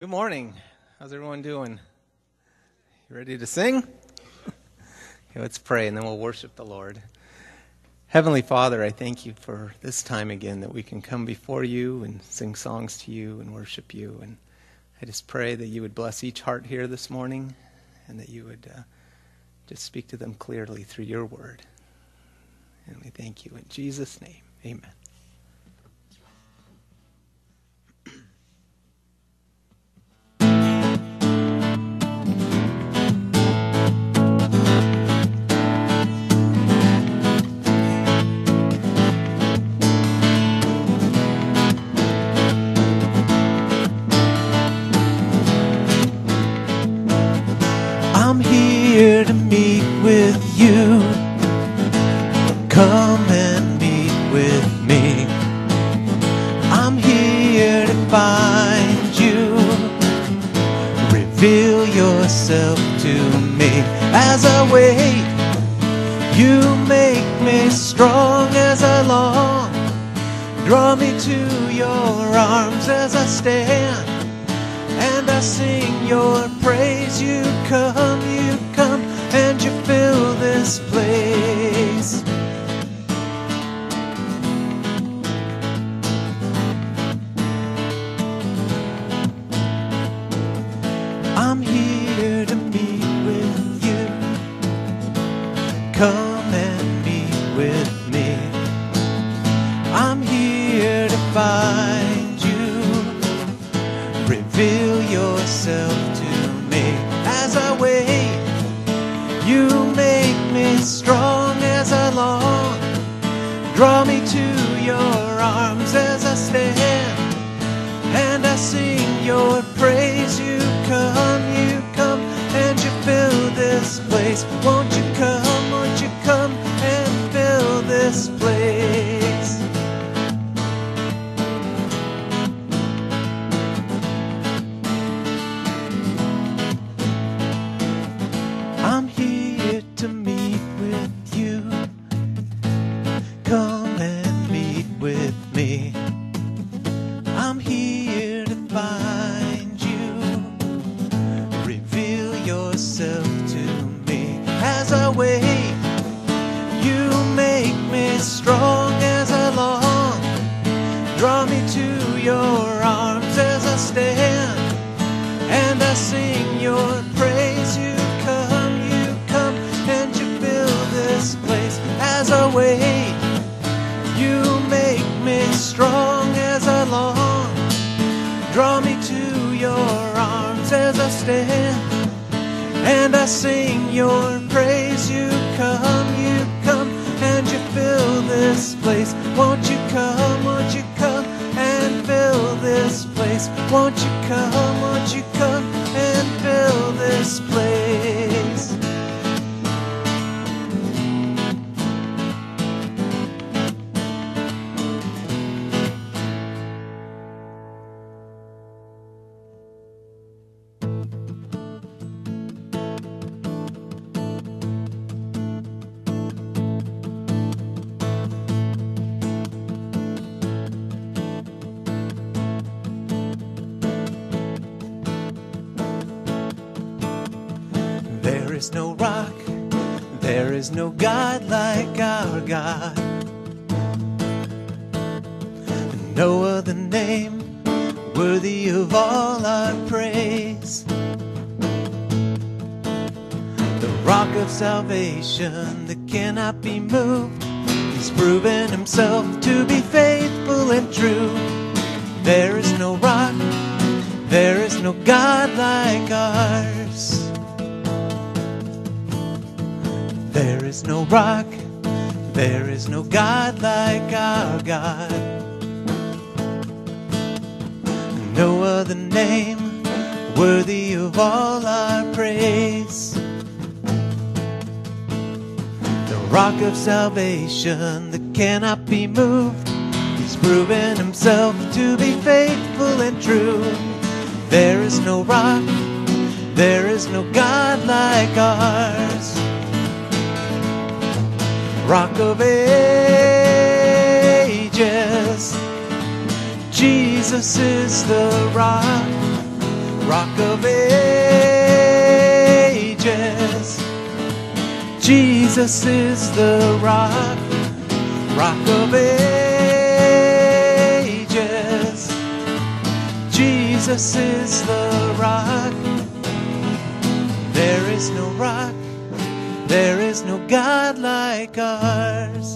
Good morning. How's everyone doing? You ready to sing? Okay, let's pray and then we'll worship the Lord. Heavenly Father, I thank you for this time again that we can come before you and sing songs to you and worship you. And I just pray that you would bless each heart here this morning and that you would just speak to them clearly through your word. And we thank you in Jesus' name. Amen. I'm here to meet with you. Come and meet with me. I'm here to find you. Reveal yourself to me. As I wait, you make me strong as I long. Draw me to your arms as I stand. And I sing your praise. You come, and you fill this place. I'm here to meet with you. Come and meet with me. I'm here to find you. Reveal yourself to me. As I wait, you make me strong as I long. Draw me to your arms as I stand. And I sing your praise. You come, and you fill this place. Won't you come and fill this place. I'm here to meet with you. Come and meet with me. I'm here to find you. Reveal yourself to me. As I wait, you make me strong as I long. Draw me to your arms as I stand. And I sing your praise. You come, and you fill this place. As I wait, you make me strong as I long. Draw me to your arms as I stand. And I sing your praise. You come, and you fill this place. Won't you come and fill this place. Won't you come and fill this place. There is no rock, there is no God like our God. No other name worthy of all our praise. The rock of salvation that cannot be moved. He's proven himself to be faithful and true. There is no rock, there is no God like ours. There is no rock, there is no God like our God. No other name worthy of all our praise. The rock of salvation that cannot be moved. He's proven himself to be faithful and true. There is no rock, there is no God like ours. Rock of ages, Jesus is the rock. Rock of Ages. Jesus is the rock, Rock of Ages. Jesus is the rock. There is no rock, there is no God like ours.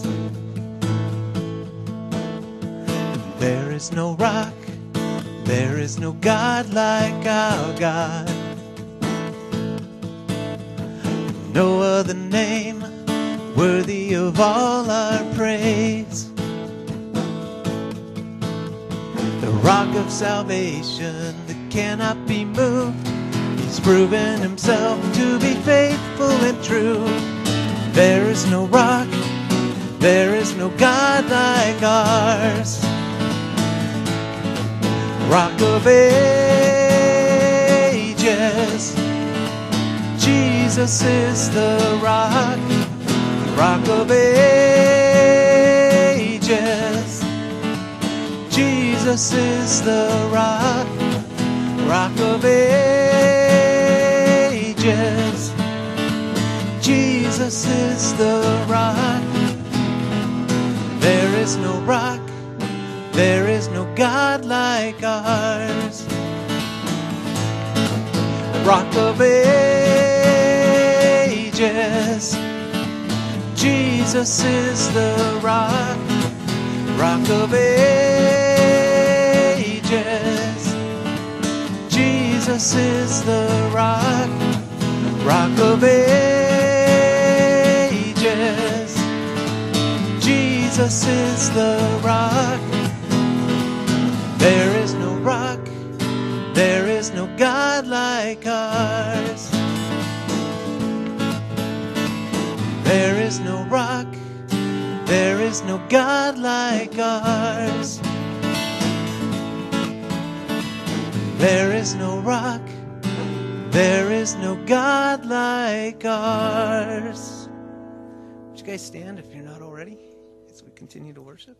There is no rock, there is no God like our God. No other name worthy of all our praise. The rock of salvation that cannot be moved. He's proven himself to be faithful and true. There is no rock, there is no God like ours. Rock of Ages. Jesus is the rock, Rock of Ages. Jesus is the rock, Rock of Ages. Jesus is the rock. There is no rock, there is no God like ours. Rock of Ages. Jesus is the rock, Rock of Ages. Jesus is the rock, Rock of Ages. Jesus is the rock. There is no rock, there is no God like ours. There is no rock, there is no God like ours. There is no rock, there is no God like ours. Would you guys stand if you're not already as we continue to worship?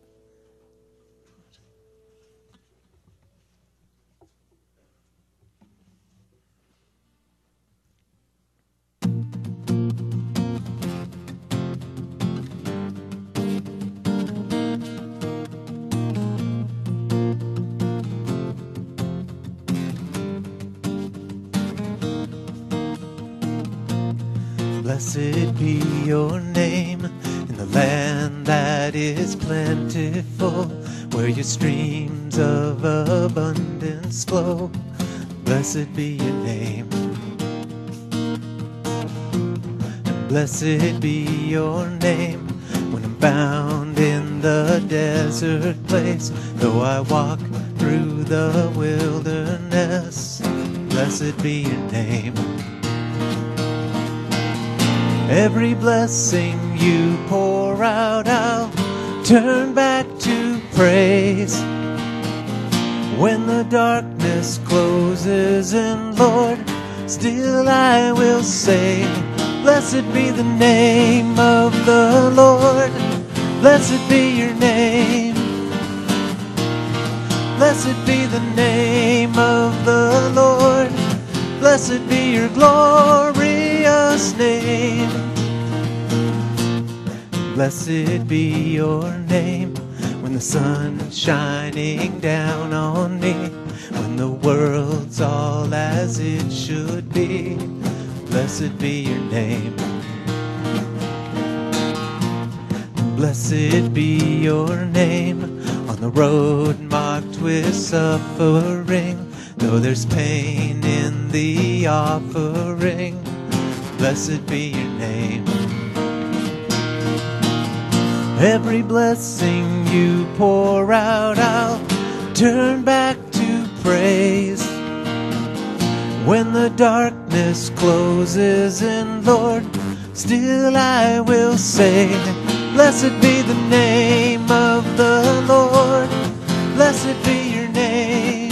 Blessed be your name in the land that is plentiful, where your streams of abundance flow. Blessed be your name. And blessed be your name when I'm bound in the desert place, though I walk through the wilderness. Blessed be your name. Every blessing you pour out, I'll turn back to praise. When the darkness closes in, Lord, still I will say, blessed be the name of the Lord. Blessed be your name. Blessed be the name of the Lord. Blessed be your glorious name. Blessed be your name when the sun's shining down on me, when the world's all as it should be. Blessed be your name. Blessed be your name on the road marked with suffering, though there's pain in the offering. Blessed be your name. Every blessing you pour out, I'll turn back to praise. When the darkness closes in, Lord, still I will say, blessed be the name of the Lord. Blessed be your name.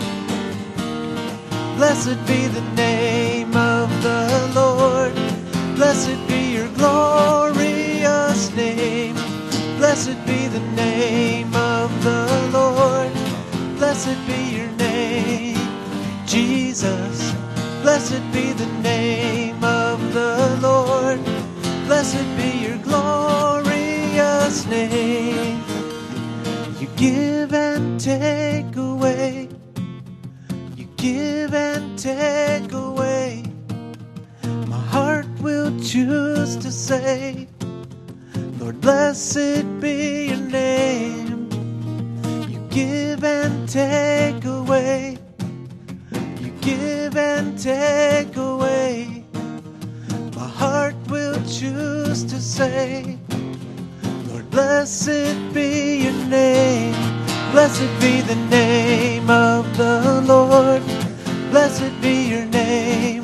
Blessed be the name of the Lord. Blessed be your glorious name. Blessed be the name of the Lord. Blessed be your name, Jesus. Jesus. Blessed be the name of the Lord. Blessed be your glorious name. You give and take away. You give and take away. My heart will choose to say, Lord, blessed be your name. You give and take away. You give and take away. My heart will choose to say, Lord, blessed be your name. Blessed be the name of the Lord. Blessed be your name.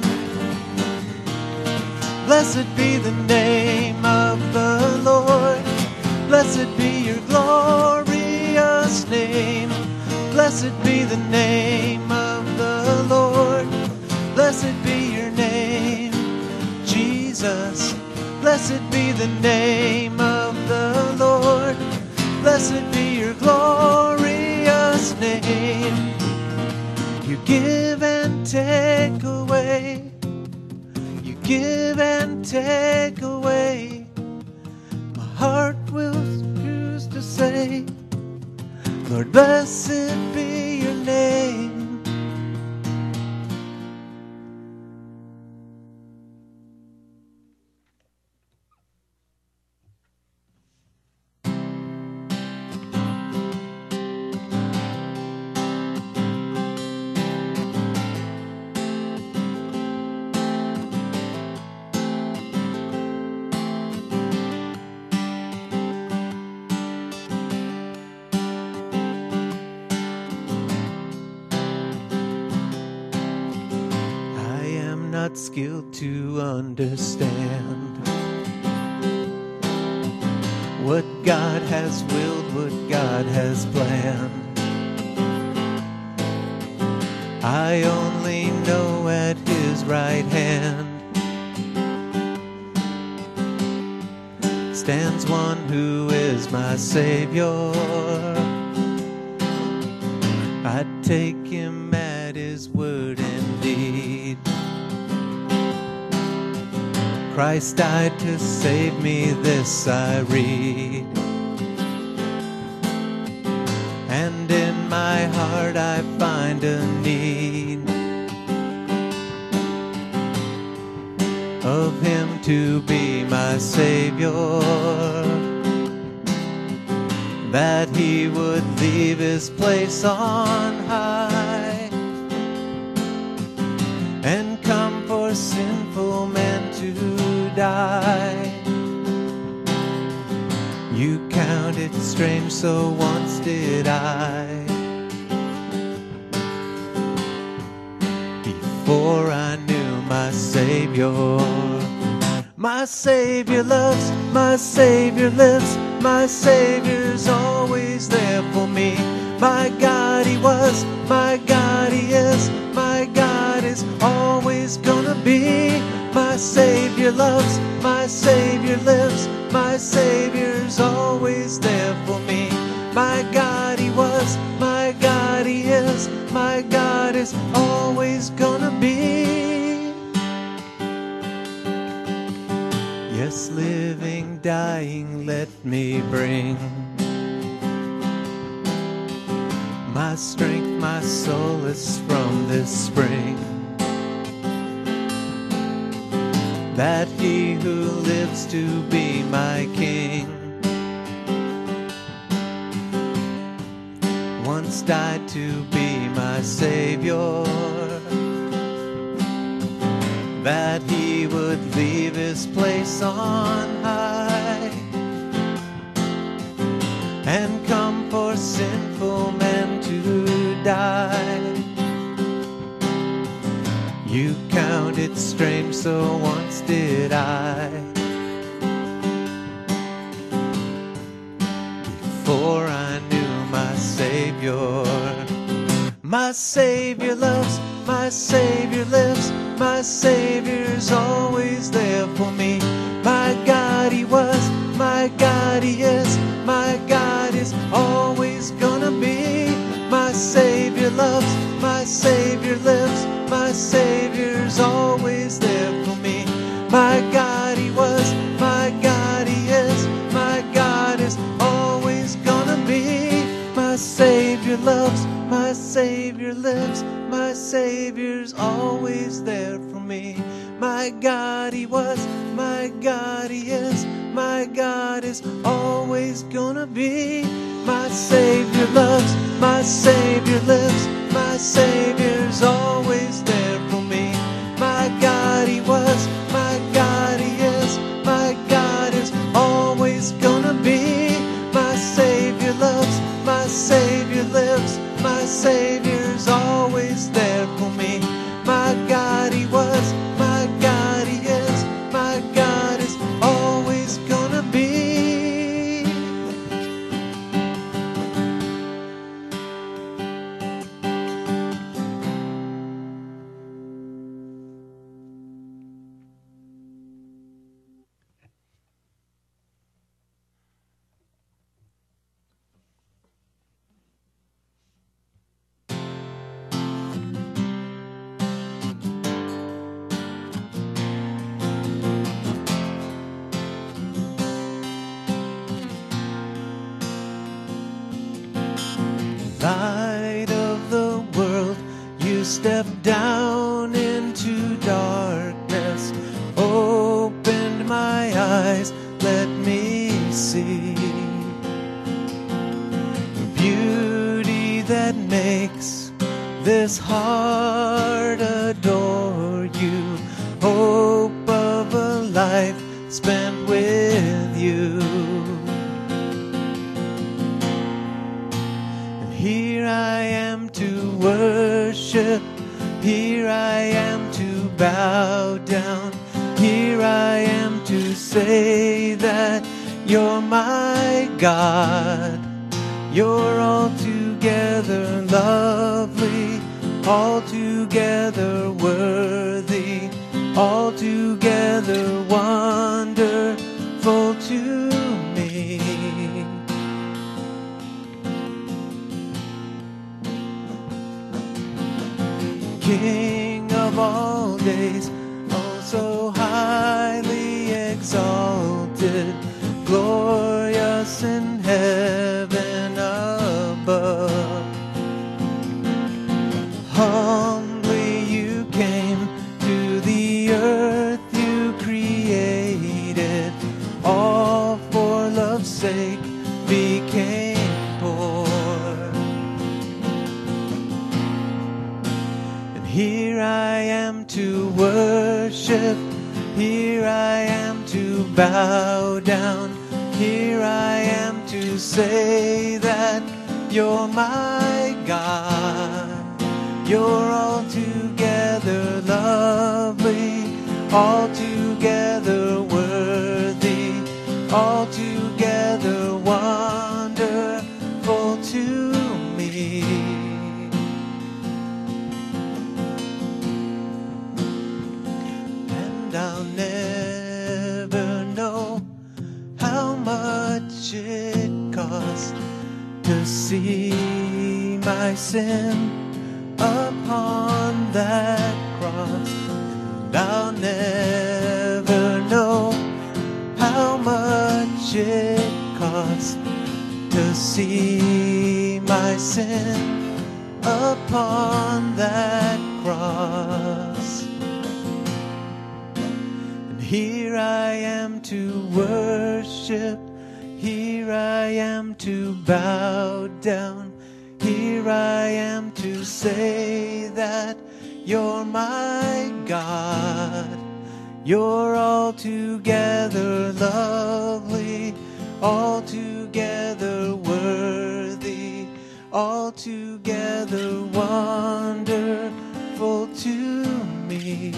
Blessed be the name of the Lord. Blessed be your glorious name. Blessed be the name of the Lord. Blessed be your name, Jesus. Blessed be the name of the Lord. Blessed be your glorious name. You give and take away. You give and take away. My heart will choose to say, Lord, blessed be your name. Not skilled to understand what God has willed, what God has planned. I only know at His right hand stands one who is my Savior. I take Him at His word indeed. Christ died to save me, this I read. And in my heart I find a need of Him to be my Savior, that He would leave His place on high and come for sinful men to die. You count it strange, so once did I. Before I knew my Savior. My Savior loves, my Savior lives, my Savior's always there for me. My God He was, my God He is, my God is always gonna be. My Savior loves, my Savior lives, my Savior's always there for me. My God He was, my God He is, my God is always gonna be. Yes, living, dying, let me bring my strength, my solace from this spring, that He who lives to be my King once died to be my Savior, that He would leave His place on high and come for sinful men to die. You count it strange, so once did I. Before I knew my Savior. My Savior loves, my Savior lives, my Savior's always there for me. My God He was, my God He is, my God is always gonna be. My Savior loves, my Savior lives, my Savior's always there for me. My God, He was, my God, He is, my God is always gonna be. My Savior loves, my Savior lives, my Savior's always there for me. My God, He was, my God, He is, my God is always gonna be. My Savior loves, my Savior lives, my Savior's always there for me. My God, He was, my God, He is, my God is always gonna be. My Savior loves, my Savior lives, my Savior's always there for me. My God, He was, my God, He is, my God is always gonna be. Light of the world, you step down into darkness, opened my eyes, let me see beauty that makes this heart adore you, hope of a life spent with you. Here I am to worship, here I am to bow down, here I am to say that you're my God. You're altogether lovely, altogether worthy, altogether wonderful to me. King of all days, oh so highly exalted, glorious in heaven above. Humbly you came to the earth you created, all for love's sake became poor. Here I am to worship, here I am to bow down, here I am to say that you're my God. You're altogether lovely, altogether worthy, altogether wonderful to me. I'll never know how much it cost to see my sin upon that cross. And I'll never know how much it cost to see my sin upon that cross. Here I am to worship, here I am to bow down, here I am to say that you're my God. You're altogether lovely, altogether worthy, altogether wonderful to me.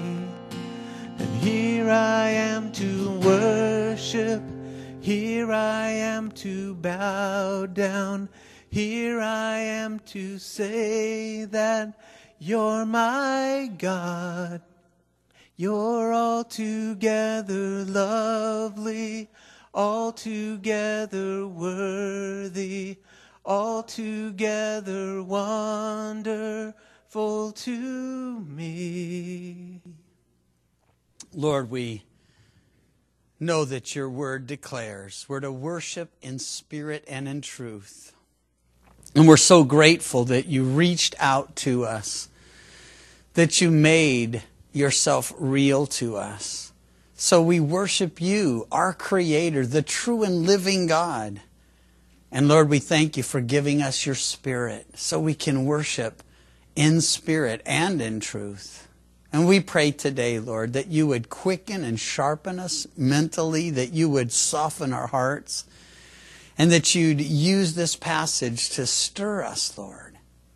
Here I am to worship, here I am to bow down, here I am to say that you're my God. You're altogether lovely, altogether worthy, altogether wonderful full to me. Lord, we know that your word declares we're to worship in spirit and in truth. And we're so grateful that you reached out to us, that you made yourself real to us. So we worship you, our Creator, the true and living God. And Lord, we thank you for giving us your Spirit so we can worship in spirit and in truth. And we pray today, Lord, that you would quicken and sharpen us mentally, that you would soften our hearts, and that you'd use this passage to stir us, Lord,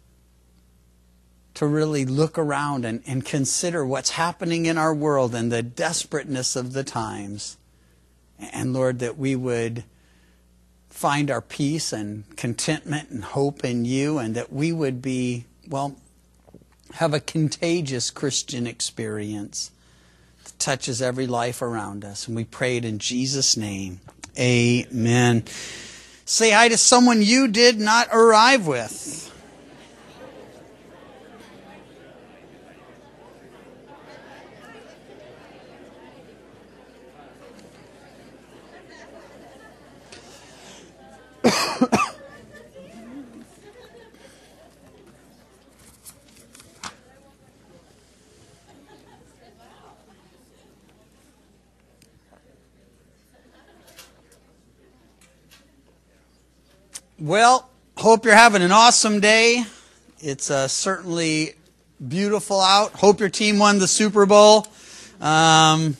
to really look around and consider what's happening in our world and the desperateness of the times. And Lord, that we would find our peace and contentment and hope in you, and that we would be, have a contagious Christian experience that touches every life around us. And we pray it in Jesus' name. Amen. Say hi to someone you did not arrive with. Well, hope you're having an awesome day. It's certainly beautiful out. Hope your team won the Super Bowl. Premarital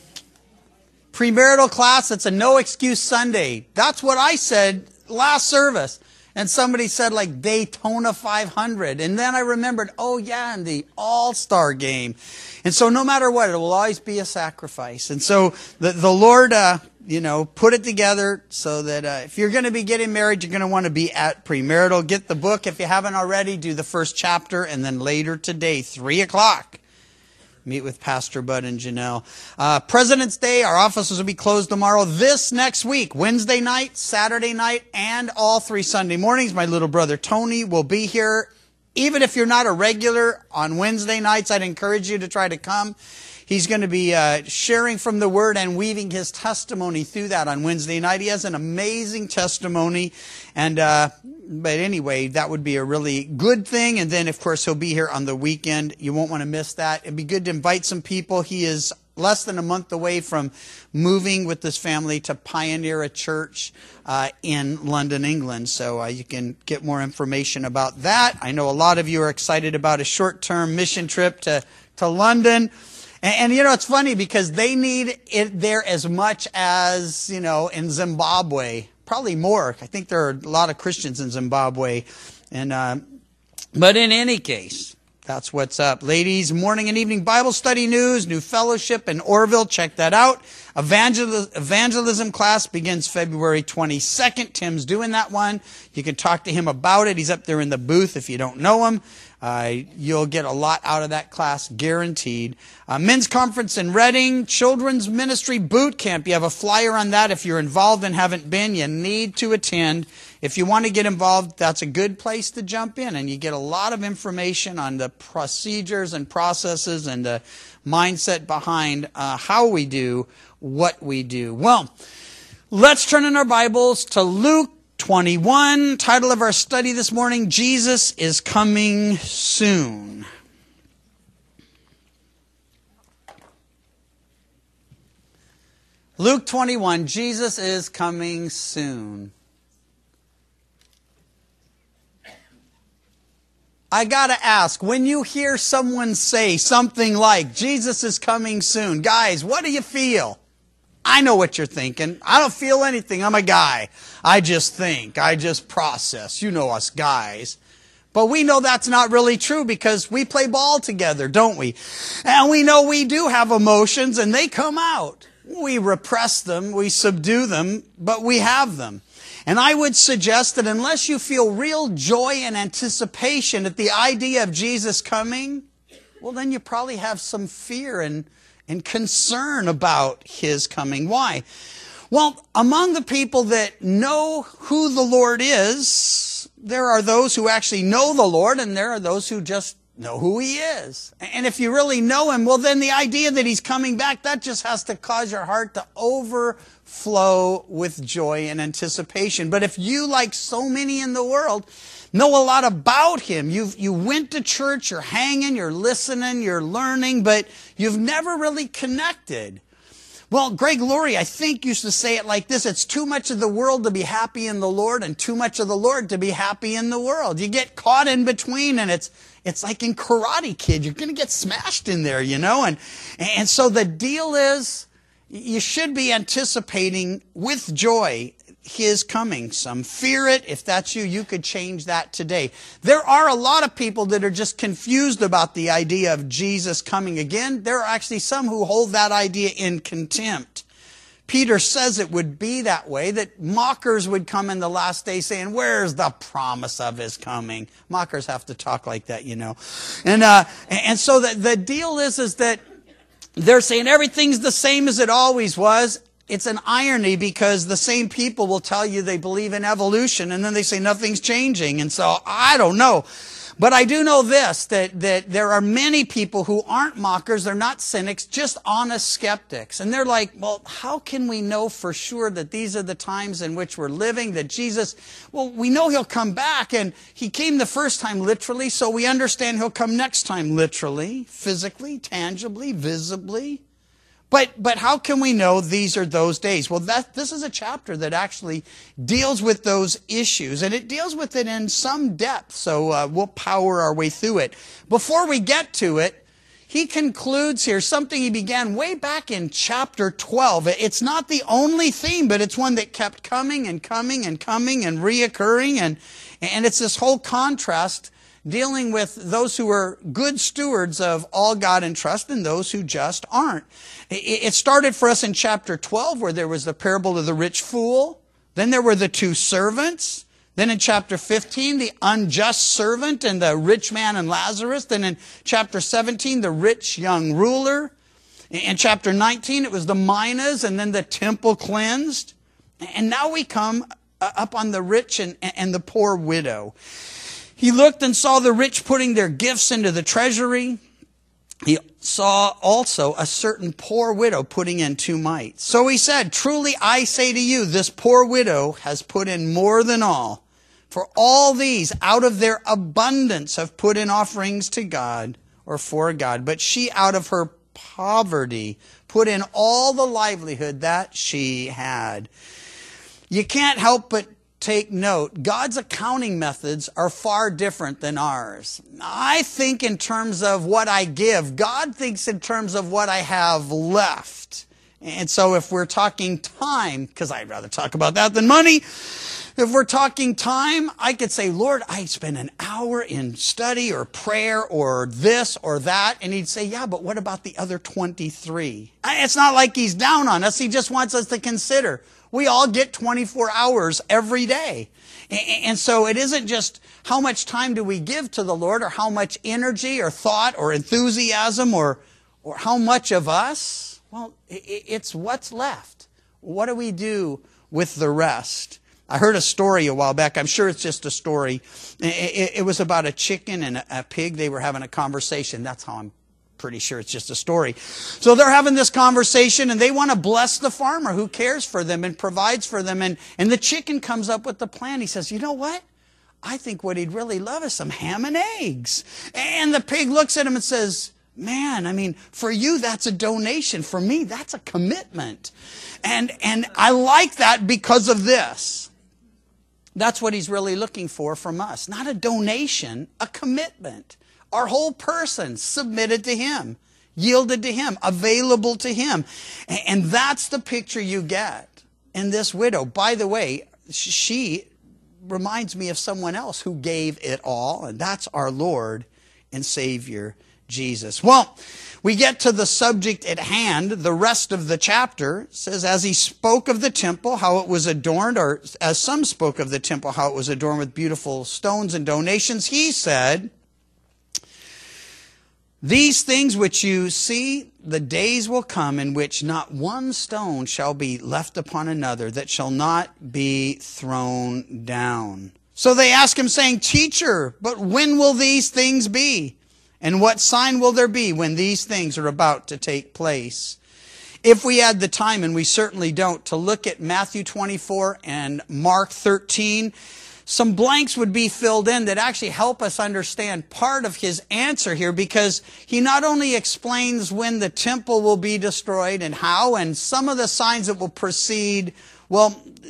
class, it's a no excuse Sunday. That's what I said last service. And somebody said like Daytona 500. And then I remembered, oh yeah, and the All-Star game. And so no matter what, it will always be a sacrifice. And so the Lord, put it together so that if you're going to be getting married, you're going to want to be at premarital. Get the book if you haven't already. Do the first chapter. And then later today, 3 o'clock, meet with Pastor Bud and Janelle. President's Day, our offices will be closed tomorrow. This next week, Wednesday night, Saturday night, and all 3 Sunday mornings, my little brother Tony will be here. Even if you're not a regular on Wednesday nights, I'd encourage you to try to come. He's going to be sharing from the Word and weaving his testimony through that on Wednesday night. He has an amazing testimony. And but anyway, that would be a really good thing. And then, of course, he'll be here on the weekend. You won't want to miss that. It'd be good to invite some people. He is less than a month away from moving with this family to pioneer a church in London, England. So you can get more information about that. I know a lot of you are excited about a short-term mission trip to London. And it's funny because they need it there as much as, in Zimbabwe. Probably more. I think there are a lot of Christians in Zimbabwe. But in any case, that's what's up. Ladies, morning and evening Bible study news, new fellowship in Orville. Check that out. Evangelism class begins February 22nd. Tim's doing that one. You can talk to him about it. He's up there in the booth if you don't know him. You'll get a lot out of that class, guaranteed. Men's conference in Reading, children's ministry boot camp. You have a flyer on that. If you're involved and haven't been, you need to attend. If you want to get involved, that's a good place to jump in, and you get a lot of information on the procedures and processes and the mindset behind how we do what we do. Well, let's turn in our Bibles to Luke 21, title of our study this morning, Jesus is Coming Soon. Luke 21, Jesus is coming soon. I gotta ask, when you hear someone say something like, Jesus is coming soon, guys, what do you feel? I know what you're thinking. I don't feel anything. I'm a guy. I just think. I just process. You know us guys. But we know that's not really true because we play ball together, don't we? And we know we do have emotions and they come out. We repress them, we subdue them, but we have them. And I would suggest that unless you feel real joy and anticipation at the idea of Jesus coming, well, then you probably have some fear and concern about his coming. Why? Well, among the people that know who the Lord is, there are those who actually know the Lord, and there are those who just know who he is. And if you really know him, well, then the idea that he's coming back, that just has to cause your heart to overflow with joy and anticipation. But if you, like so many in the world, know a lot about him, you went to church, you're hanging, you're listening, you're learning, but you've never really connected. Well, Greg Laurie, I think, used to say it like this: it's too much of the world to be happy in the Lord and too much of the Lord to be happy in the world. You get caught in between, and it's like in Karate Kid. You're going to get smashed in there, you know. And so the deal is, you should be anticipating with joy his coming. Some fear it. If that's you, you could change that today. There are a lot of people that are just confused about the idea of Jesus coming again. There are actually some who hold that idea in contempt. Peter says it would be that way, that mockers would come in the last day saying, where's the promise of his coming? Mockers have to talk like that, you know. And so the deal is that they're saying everything's the same as it always was. It's an irony, because the same people will tell you they believe in evolution, and then they say nothing's changing. And so I don't know. But I do know this, that there are many people who aren't mockers, they're not cynics, just honest skeptics. And they're like, well, how can we know for sure that these are the times in which we're living, that Jesus, well, we know he'll come back, and he came the first time literally, so we understand he'll come next time literally, physically, tangibly, visibly. But how can we know these are those days? Well, this is a chapter that actually deals with those issues, and it deals with it in some depth, so we'll power our way through it. Before we get to it, he concludes here something he began way back in chapter 12. It's not the only theme, but it's one that kept coming and coming and coming and reoccurring, and it's this whole contrast dealing with those who are good stewards of all God entrusts and those who just aren't. It started for us in chapter 12, where there was the parable of the rich fool. Then there were the two servants. Then in chapter 15, the unjust servant and the rich man and Lazarus. Then in chapter 17, the rich young ruler. In chapter 19, it was the minas and then the temple cleansed. And now we come up on the rich and the poor widow. He looked and saw the rich putting their gifts into the treasury. He saw also a certain poor widow putting in 2 mites. So he said, truly I say to you, this poor widow has put in more than all. For all these out of their abundance have put in offerings to God, or for God. But she out of her poverty put in all the livelihood that she had. You can't help but take note, God's accounting methods are far different than ours. I think in terms of what I give. God thinks in terms of what I have left. And so if we're talking time, because I'd rather talk about that than money, if we're talking time, I could say, Lord, I spent an hour in study or prayer or this or that. And he'd say, yeah, but what about the other 23? It's not like he's down on us. He just wants us to consider. We all get 24 hours every day. And so it isn't just how much time do we give to the Lord, or how much energy or thought or enthusiasm or how much of us. Well, it's what's left. What do we do with the rest? I heard a story a while back. I'm sure it's just a story. It was about a chicken and a pig. They were having a conversation. That's how I'm pretty sure it's just a story. So they're having this conversation, and they want to bless the farmer who cares for them and provides for them. And the chicken comes up with the plan. He says, you know what? I think what he'd really love is some ham and eggs. And the pig looks at him and says, man, I mean, for you, that's a donation. For me, that's a commitment. And I like that because of this. That's what he's really looking for from us. Not a donation, a commitment. Our whole person submitted to him, yielded to him, available to him. And that's the picture you get in this widow. By the way, she reminds me of someone else who gave it all, and that's our Lord and Savior, Jesus. Well, we get to the subject at hand. The rest of the chapter says, as he spoke of the temple, how it was adorned, or as some spoke of the temple, how it was adorned with beautiful stones and donations, he said, these things which you see, the days will come in which not one stone shall be left upon another that shall not be thrown down. So they ask him, saying, Teacher, but when will these things be? And what sign will there be when these things are about to take place? If we had the time, and we certainly don't, to look at Matthew 24 and Mark 13, some blanks would be filled in that actually help us understand part of his answer here, because he not only explains when the temple will be destroyed and how, and some of the signs that will precede, well,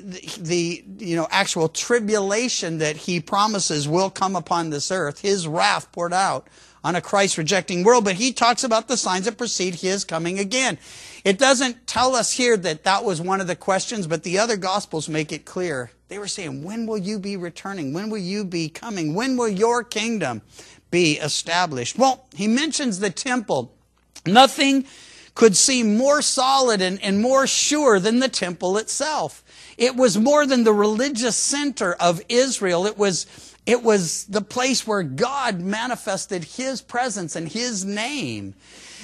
the actual tribulation that he promises will come upon this earth, his wrath poured out on a Christ-rejecting world, but he talks about the signs that precede his coming again. It doesn't tell us here that that was one of the questions, but the other Gospels make it clear. They were saying, when will you be returning? When will you be coming? When will your kingdom be established? Well, he mentions the temple. Nothing could seem more solid and more sure than the temple itself. It was more than the religious center of Israel. It was the place where God manifested his presence and his name.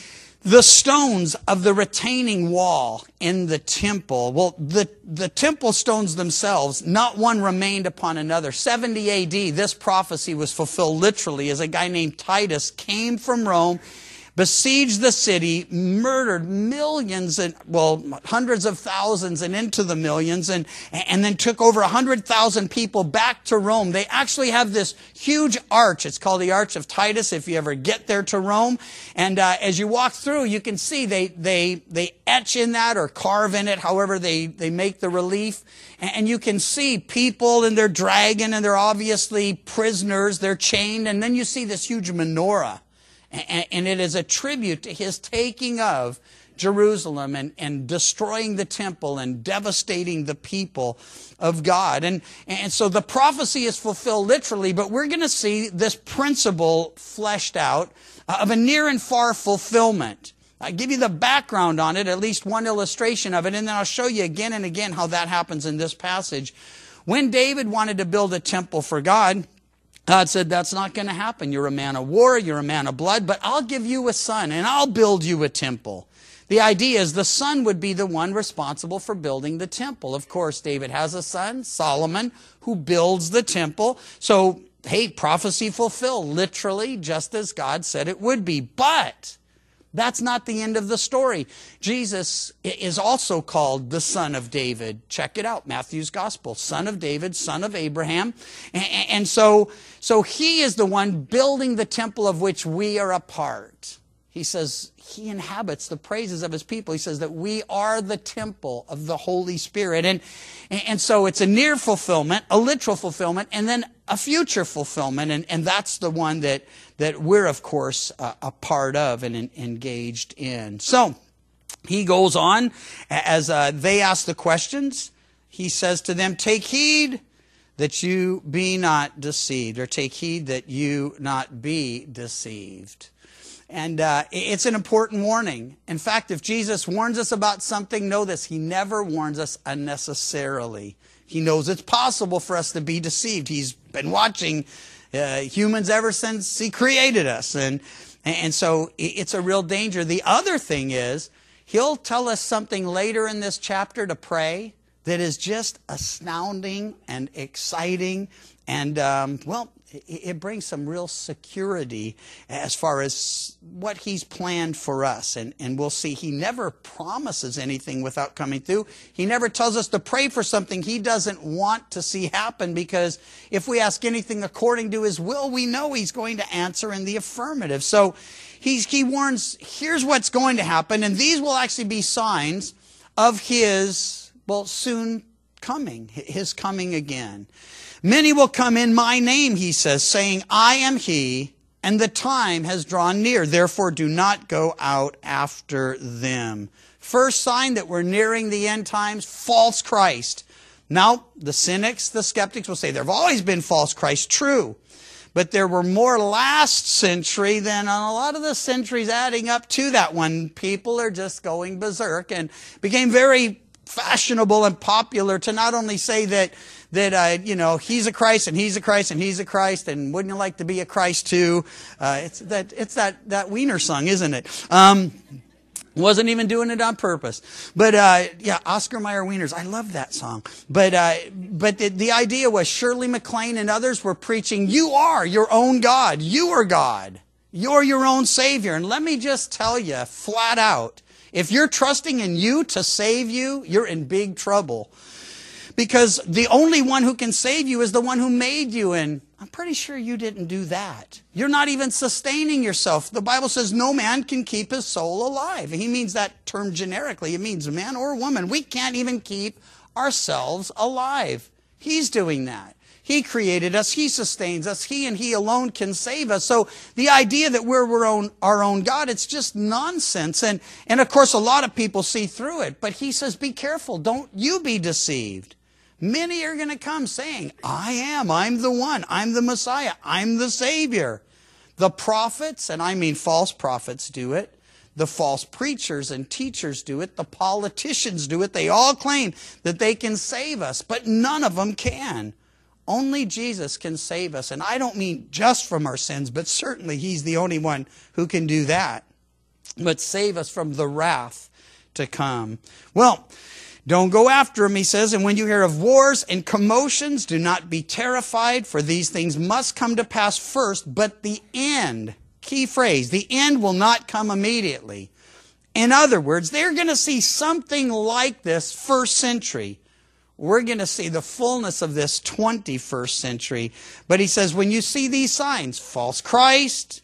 The stones of the retaining wall in the temple, well, the temple stones themselves, not one remained upon another. 70 AD, this prophecy was fulfilled literally as a guy named Titus came from Rome, besieged the city, murdered millions and, well, hundreds of thousands and into the millions, and then took over 100,000 people back to Rome. They actually have this huge arch. It's called the Arch of Titus if you ever get there to Rome. And as you walk through, you can see they etch in that or carve in it, however they make the relief. And you can see people and they're dragging and they're obviously prisoners. They're chained. And then you see this huge menorah. And it is a tribute to his taking of Jerusalem and destroying the temple and devastating the people of God. And so the prophecy is fulfilled literally, but we're going to see this principle fleshed out of a near and far fulfillment. I'll give you the background on it, at least one illustration of it, and then I'll show you again and again how that happens in this passage. When David wanted to build a temple for God, God said, that's not going to happen. You're a man of war, you're a man of blood, but I'll give you a son and I'll build you a temple. The idea is the son would be the one responsible for building the temple. Of course, David has a son, Solomon, who builds the temple. So, hey, prophecy fulfilled, literally, just as God said it would be. But that's not the end of the story. Jesus is also called the Son of David. Check it out, Matthew's Gospel. Son of David, son of Abraham. And so he is the one building the temple of which we are a part. He says he inhabits the praises of his people. He says that we are the temple of the Holy Spirit. And so it's a near fulfillment, a literal fulfillment, and then a future fulfillment. And that's the one that we're, of course, a part of and engaged in. So he goes on as they ask the questions. He says to them, take heed that you be not deceived, or take heed that you not be deceived. And it's an important warning. In fact, if Jesus warns us about something, know this, he never warns us unnecessarily. He knows it's possible for us to be deceived. He's been watching humans ever since he created us. And so it's a real danger. The other thing is, he'll tell us something later in this chapter to pray that is just astounding and exciting. And, well, it brings some real security as far as what he's planned for us. And we'll see he never promises anything without coming through. He never tells us to pray for something he doesn't want to see happen, because if we ask anything according to his will, we know he's going to answer in the affirmative. So he warns, here's what's going to happen, and these will actually be signs of his, well, soon coming, his coming again. Many will come in my name, he says, saying, I am he, and the time has drawn near. Therefore, do not go out after them. First sign that we're nearing the end times, false Christ. Now, the cynics, the skeptics will say there have always been false Christs. True. But there were more last century than on a lot of the centuries adding up to that one. People are just going berserk, and became very fashionable and popular to not only say that he's a Christ and he's a Christ and he's a Christ, and wouldn't you like to be a Christ too? It's that Wiener song, isn't it? Wasn't even doing it on purpose. But Oscar Mayer Wieners, I love that song. But the idea was Shirley MacLaine and others were preaching, you are your own God. You are God. You're your own Savior. And let me just tell you flat out, if you're trusting in you to save you, you're in big trouble. Because the only one who can save you is the one who made you. And I'm pretty sure you didn't do that. You're not even sustaining yourself. The Bible says no man can keep his soul alive. He means that term generically. It means a man or a woman. We can't even keep ourselves alive. He's doing that. He created us. He sustains us. He and He alone can save us. So the idea that we're our own God, it's just nonsense. And of course, a lot of people see through it. But He says, be careful. Don't you be deceived. Many are going to come saying, I'm the one. I'm the Messiah. I'm the Savior. The prophets, and I mean false prophets, do it. The false preachers and teachers do it. The politicians do it. They all claim that they can save us, but none of them can. Only Jesus can save us. And I don't mean just from our sins, but certainly He's the only one who can do that. But save us from the wrath to come. Well, don't go after him, he says. And when you hear of wars and commotions, do not be terrified, for these things must come to pass first. But the end, key phrase, the end will not come immediately. In other words, they're going to see something like this first century. We're going to see the fullness of this 21st century. But he says, when you see these signs, false Christ,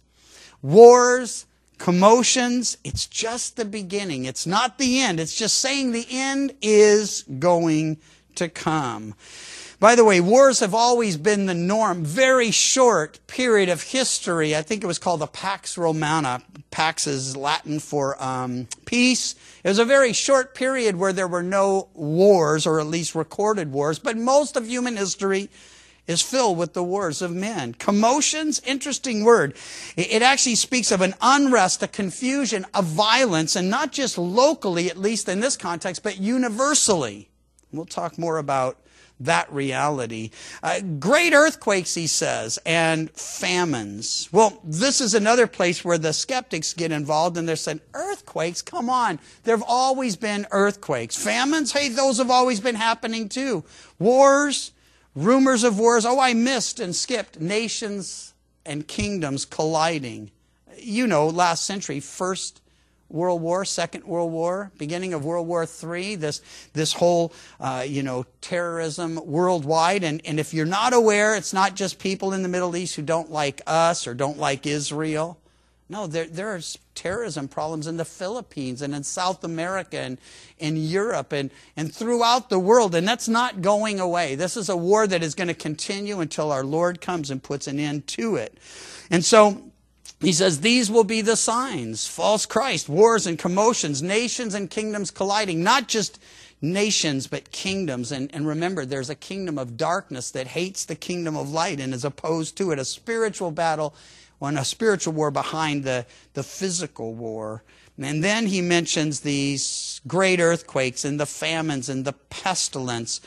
wars, commotions, it's just the beginning. It's not the end. It's just saying the end is going to come. By the way, wars have always been the norm. Very short period of history. I think it was called the Pax Romana. Pax is Latin for peace. It was a very short period where there were no wars, or at least recorded wars. But most of human history is filled with the wars of men. Commotions, interesting word. It actually speaks of an unrest, a confusion, a violence, and not just locally, at least in this context, but universally. We'll talk more about that reality. Great earthquakes, he says, and famines. Well, this is another place where the skeptics get involved, and they're saying, earthquakes? Come on. There have always been earthquakes. Famines? Hey, those have always been happening too. Wars, rumors of wars. Oh, I missed and skipped. Nations and kingdoms colliding. You know, last century, First World War, Second World War, beginning of World War III, this whole, terrorism worldwide. And if you're not aware, it's not just people in the Middle East who don't like us or don't like Israel. No, there's terrorism problems in the Philippines and in South America and in Europe and throughout the world. And that's not going away. This is a war that is going to continue until our Lord comes and puts an end to it. And so he says, these will be the signs. False Christ, wars and commotions, nations and kingdoms colliding. Not just nations, but kingdoms. And remember, there's a kingdom of darkness that hates the kingdom of light and is opposed to it. A spiritual battle and a spiritual war behind the physical war. And then he mentions these great earthquakes and the famines and the pestilence.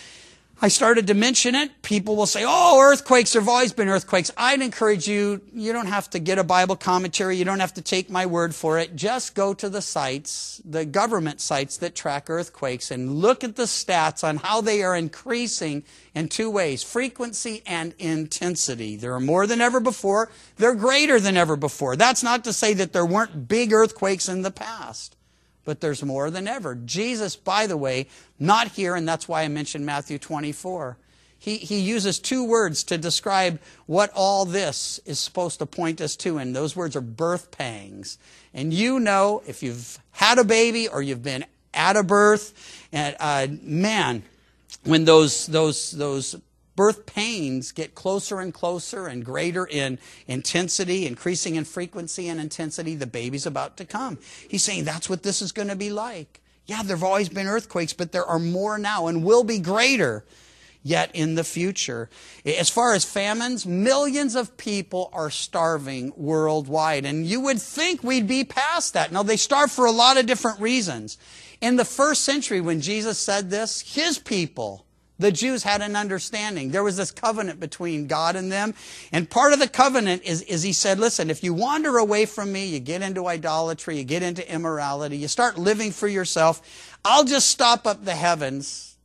I started to mention it. People will say, oh, earthquakes, there have always been earthquakes. I'd encourage you, you don't have to get a Bible commentary. You don't have to take my word for it. Just go to the sites, the government sites that track earthquakes, and look at the stats on how they are increasing in two ways, frequency and intensity. There are more than ever before. They're greater than ever before. That's not to say that there weren't big earthquakes in the past. But there's more than ever. Jesus, by the way, not here, and that's why I mentioned Matthew 24. He uses two words to describe what all this is supposed to point us to, and those words are birth pangs. And you know, if you've had a baby or you've been at a birth, and man, when those birth pains get closer and closer and greater in intensity, increasing in frequency and intensity, the baby's about to come. He's saying that's what this is going to be like. Yeah, there have always been earthquakes, but there are more now and will be greater yet in the future. As far as famines, millions of people are starving worldwide. And you would think we'd be past that. No, they starve for a lot of different reasons. In the first century, when Jesus said this, His people, the Jews, had an understanding. There was this covenant between God and them. And part of the covenant is He said, listen, if you wander away from me, you get into idolatry, you get into immorality, you start living for yourself, I'll just stop up the heavens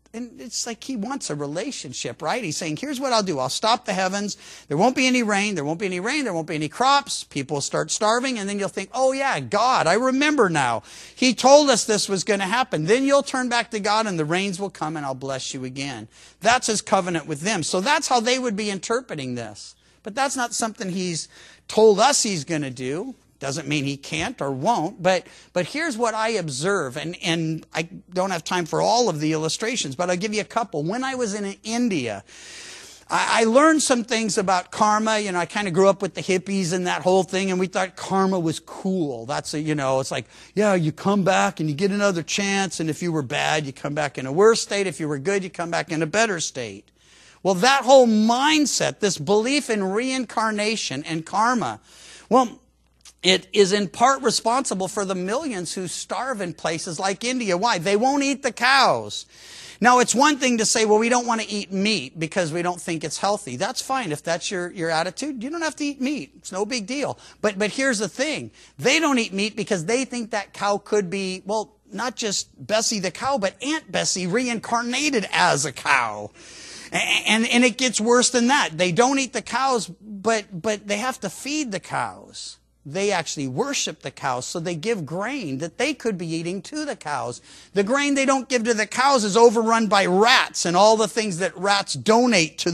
And it's like he wants a relationship, right? He's saying, here's what I'll do. I'll stop the heavens. There won't be any rain. There won't be any rain. There won't be any crops. People will start starving. And then you'll think, oh yeah, God, I remember now. He told us this was going to happen. Then you'll turn back to God and the rains will come and I'll bless you again. That's his covenant with them. So that's how they would be interpreting this. But that's not something he's told us he's going to do. Doesn't mean he can't or won't, but here's what I observe, and I don't have time for all of the illustrations, but I'll give you a couple. When I was in India, I learned some things about karma. You know, I kind of grew up with the hippies and that whole thing, and we thought karma was cool. That's it's like, yeah, you come back and you get another chance, and if you were bad, you come back in a worse state. If you were good, you come back in a better state. Well, that whole mindset, this belief in reincarnation and karma, well, it is in part responsible for the millions who starve in places like India. Why? They won't eat the cows. Now, it's one thing to say, well, we don't want to eat meat because we don't think it's healthy. That's fine. If that's your attitude, you don't have to eat meat. It's no big deal. But here's the thing. They don't eat meat because they think that cow could be, well, not just Bessie the cow, but Aunt Bessie reincarnated as a cow. And it gets worse than that. They don't eat the cows, but they have to feed the cows. They actually worship the cows, so they give grain that they could be eating to the cows. The grain they don't give to the cows is overrun by rats and all the things that rats donate to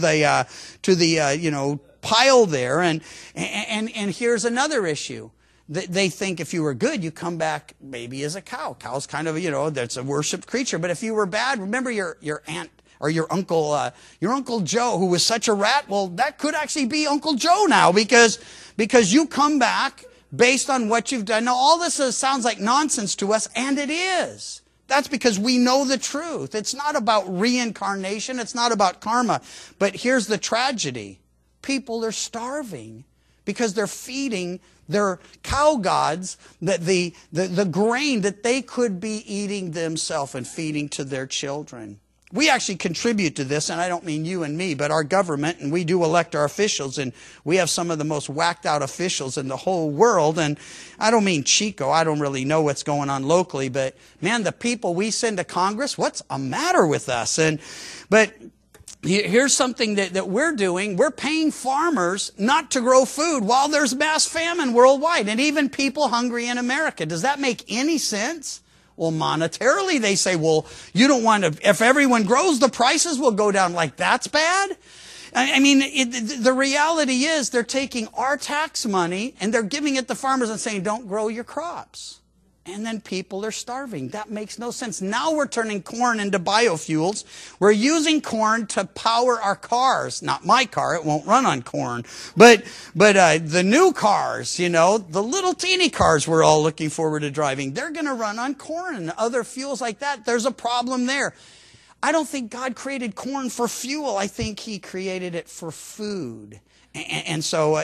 the pile there. And here's another issue. They think if you were good, you come back maybe as a cow. Cow's kind of, that's a worshiped creature. But if you were bad, remember your aunt or your Uncle Joe, who was such a rat. Well, that could actually be Uncle Joe now because you come back based on what you've done. Now, all this sounds like nonsense to us, and it is. That's because we know the truth. It's not about reincarnation. It's not about karma. But here's the tragedy. People are starving because they're feeding their cow gods the grain that they could be eating themselves and feeding to their children. We actually contribute to this, and I don't mean you and me, but our government, and we do elect our officials, and we have some of the most whacked out officials in the whole world. And I don't mean Chico. I don't really know what's going on locally, but man, the people we send to Congress, what's the matter with us? But here's something that we're doing. We're paying farmers not to grow food while there's mass famine worldwide, and even people hungry in America. Does that make any sense? Well, monetarily, they say, well, you don't want to, if everyone grows, the prices will go down. Like, that's bad? I mean, the reality is they're taking our tax money and they're giving it to farmers and saying, don't grow your crops. And then people are starving. That makes no sense. Now we're turning corn into biofuels. We're using corn to power our cars. Not my car. It won't run on corn. But the new cars, the little teeny cars we're all looking forward to driving, they're going to run on corn and other fuels like that. There's a problem there. I don't think God created corn for fuel. I think he created it for food. And so,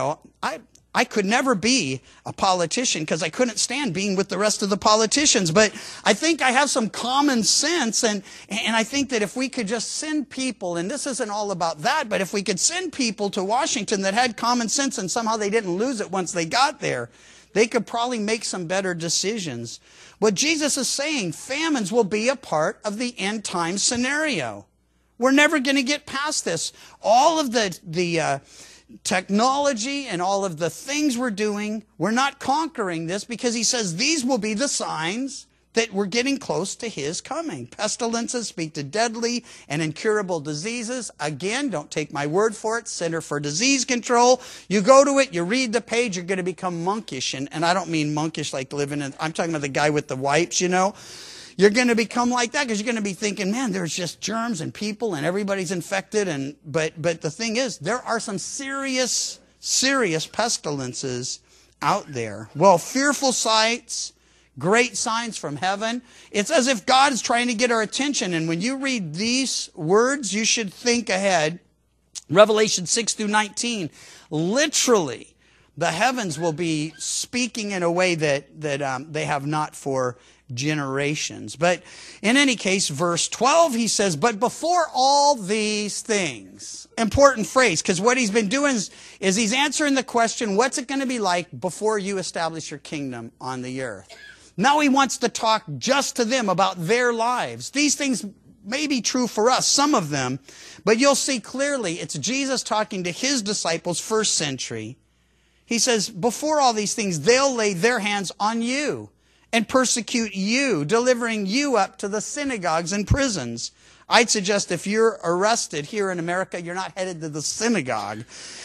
I could never be a politician because I couldn't stand being with the rest of the politicians. But I think I have some common sense, and I think that if we could just send people, and this isn't all about that, but if we could send people to Washington that had common sense and somehow they didn't lose it once they got there, they could probably make some better decisions. What Jesus is saying, famines will be a part of the end time scenario. We're never going to get past this. All of the technology and all of the things we're doing, we're not conquering this because he says these will be the signs that we're getting close to his coming. Pestilences speak to deadly and incurable diseases. Again, don't take my word for it. Center for Disease Control. You go to it, you read the page, you're going to become monkish. And I don't mean monkish like living in, I'm talking about the guy with the wipes, You're going to become like that because you're going to be thinking, man, there's just germs and people and everybody's infected. But the thing is, there are some serious pestilences out there. Well, fearful sights, great signs from heaven. It's as if God is trying to get our attention. And when you read these words, you should think ahead. Revelation 6-19, literally, the heavens will be speaking in a way that they have not for generations. But in any case, verse 12, he says, but before all these things, important phrase, because what he's been doing is he's answering the question, what's it going to be like before you establish your kingdom on the earth? Now he wants to talk just to them about their lives. These things may be true for us, some of them, but you'll see clearly it's Jesus talking to his disciples first century. He says, before all these things, they'll lay their hands on you and persecute you, delivering you up to the synagogues and prisons. I'd suggest if you're arrested here in America, you're not headed to the synagogue.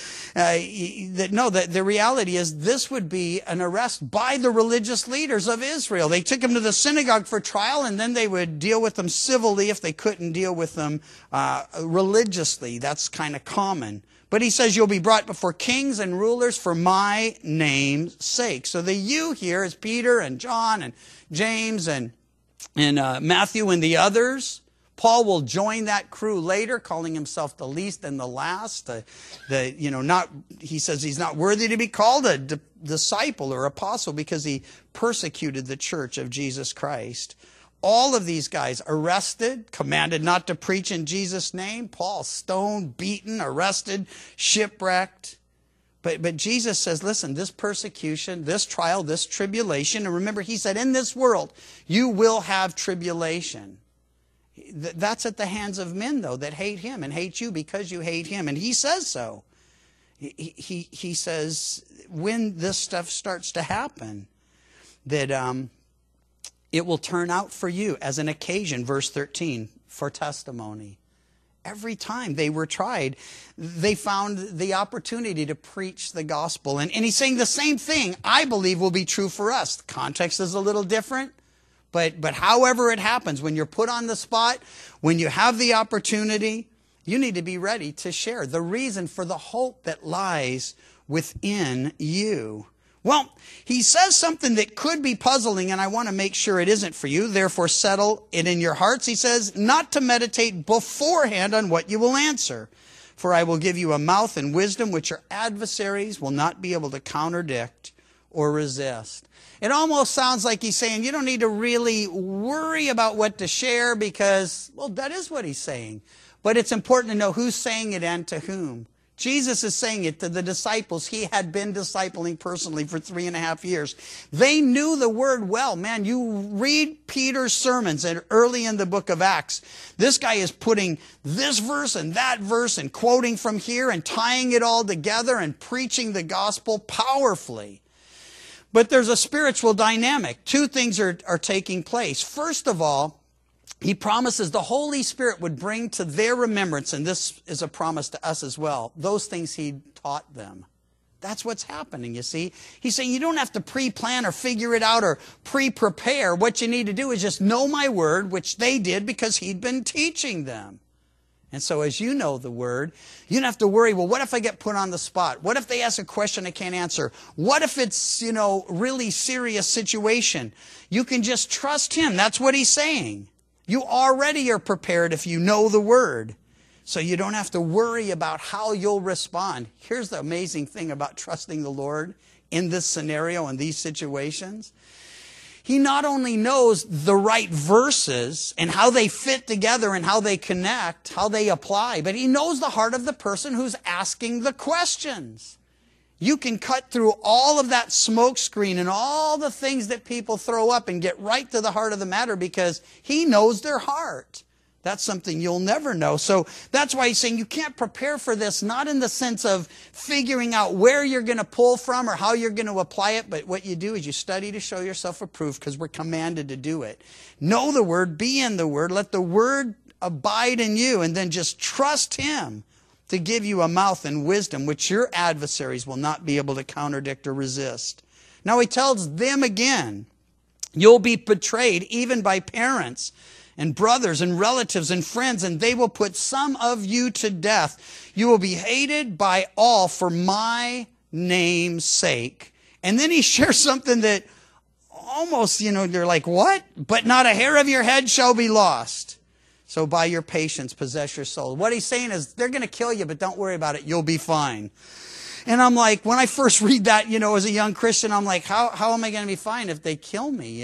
The reality is this would be an arrest by the religious leaders of Israel. They took him to the synagogue for trial, and then they would deal with them civilly if they couldn't deal with them religiously. That's kind of common. But he says you'll be brought before kings and rulers for my name's sake. So the you here is Peter and John and James and Matthew and the others. Paul will join that crew later, calling himself the least and the last. He says he's not worthy to be called a disciple or apostle because he persecuted the church of Jesus Christ. All of these guys arrested, commanded not to preach in Jesus' name. Paul stoned, beaten, arrested, shipwrecked. But Jesus says, listen, this persecution, this trial, this tribulation, and remember he said, in this world you will have tribulation. That's at the hands of men, though, that hate him and hate you because you hate him. And he says so. He says when this stuff starts to happen, that it will turn out for you as an occasion, verse 13, for testimony. Every time they were tried, they found the opportunity to preach the gospel. And he's saying the same thing, I believe, will be true for us. The context is a little different. But however it happens, when you're put on the spot, when you have the opportunity, you need to be ready to share the reason for the hope that lies within you. Well, he says something that could be puzzling, and I want to make sure it isn't for you. Therefore, settle it in your hearts. He says, not to meditate beforehand on what you will answer. For I will give you a mouth and wisdom which your adversaries will not be able to contradict or resist. It almost sounds like he's saying you don't need to really worry about what to share because, well, that is what he's saying. But it's important to know who's saying it and to whom. Jesus is saying it to the disciples he had been discipling personally for 3.5 years. They knew the word well. Man, you read Peter's sermons early in the book of Acts. This guy is putting this verse and that verse and quoting from here and tying it all together and preaching the gospel powerfully. But there's a spiritual dynamic. Two things are taking place. First of all, he promises the Holy Spirit would bring to their remembrance, and this is a promise to us as well, those things he taught them. That's what's happening, you see. He's saying you don't have to pre-plan or figure it out or pre-prepare. What you need to do is just know my word, which they did because he'd been teaching them. And so as you know the word, you don't have to worry, well, what if I get put on the spot? What if they ask a question I can't answer? What if it's, really serious situation? You can just trust him. That's what he's saying. You already are prepared if you know the word. So you don't have to worry about how you'll respond. Here's the amazing thing about trusting the Lord in this scenario and these situations. He not only knows the right verses and how they fit together and how they connect, how they apply, but he knows the heart of the person who's asking the questions. You can cut through all of that smoke screen and all the things that people throw up and get right to the heart of the matter because he knows their heart. That's something you'll never know. So that's why he's saying you can't prepare for this, not in the sense of figuring out where you're going to pull from or how you're going to apply it, but what you do is you study to show yourself approved because we're commanded to do it. Know the word, be in the word, let the word abide in you, and then just trust him to give you a mouth and wisdom which your adversaries will not be able to contradict or resist. Now he tells them again, you'll be betrayed even by parents and brothers and relatives and friends, and they will put some of you to death. You will be hated by all for my name's sake. And then he shares something that almost, you're like, what? But not a hair of your head shall be lost. So by your patience, possess your soul. What he's saying is they're going to kill you, but don't worry about it. You'll be fine. And I'm like, when I first read that, as a young Christian, I'm like, how am I going to be fine if they kill me?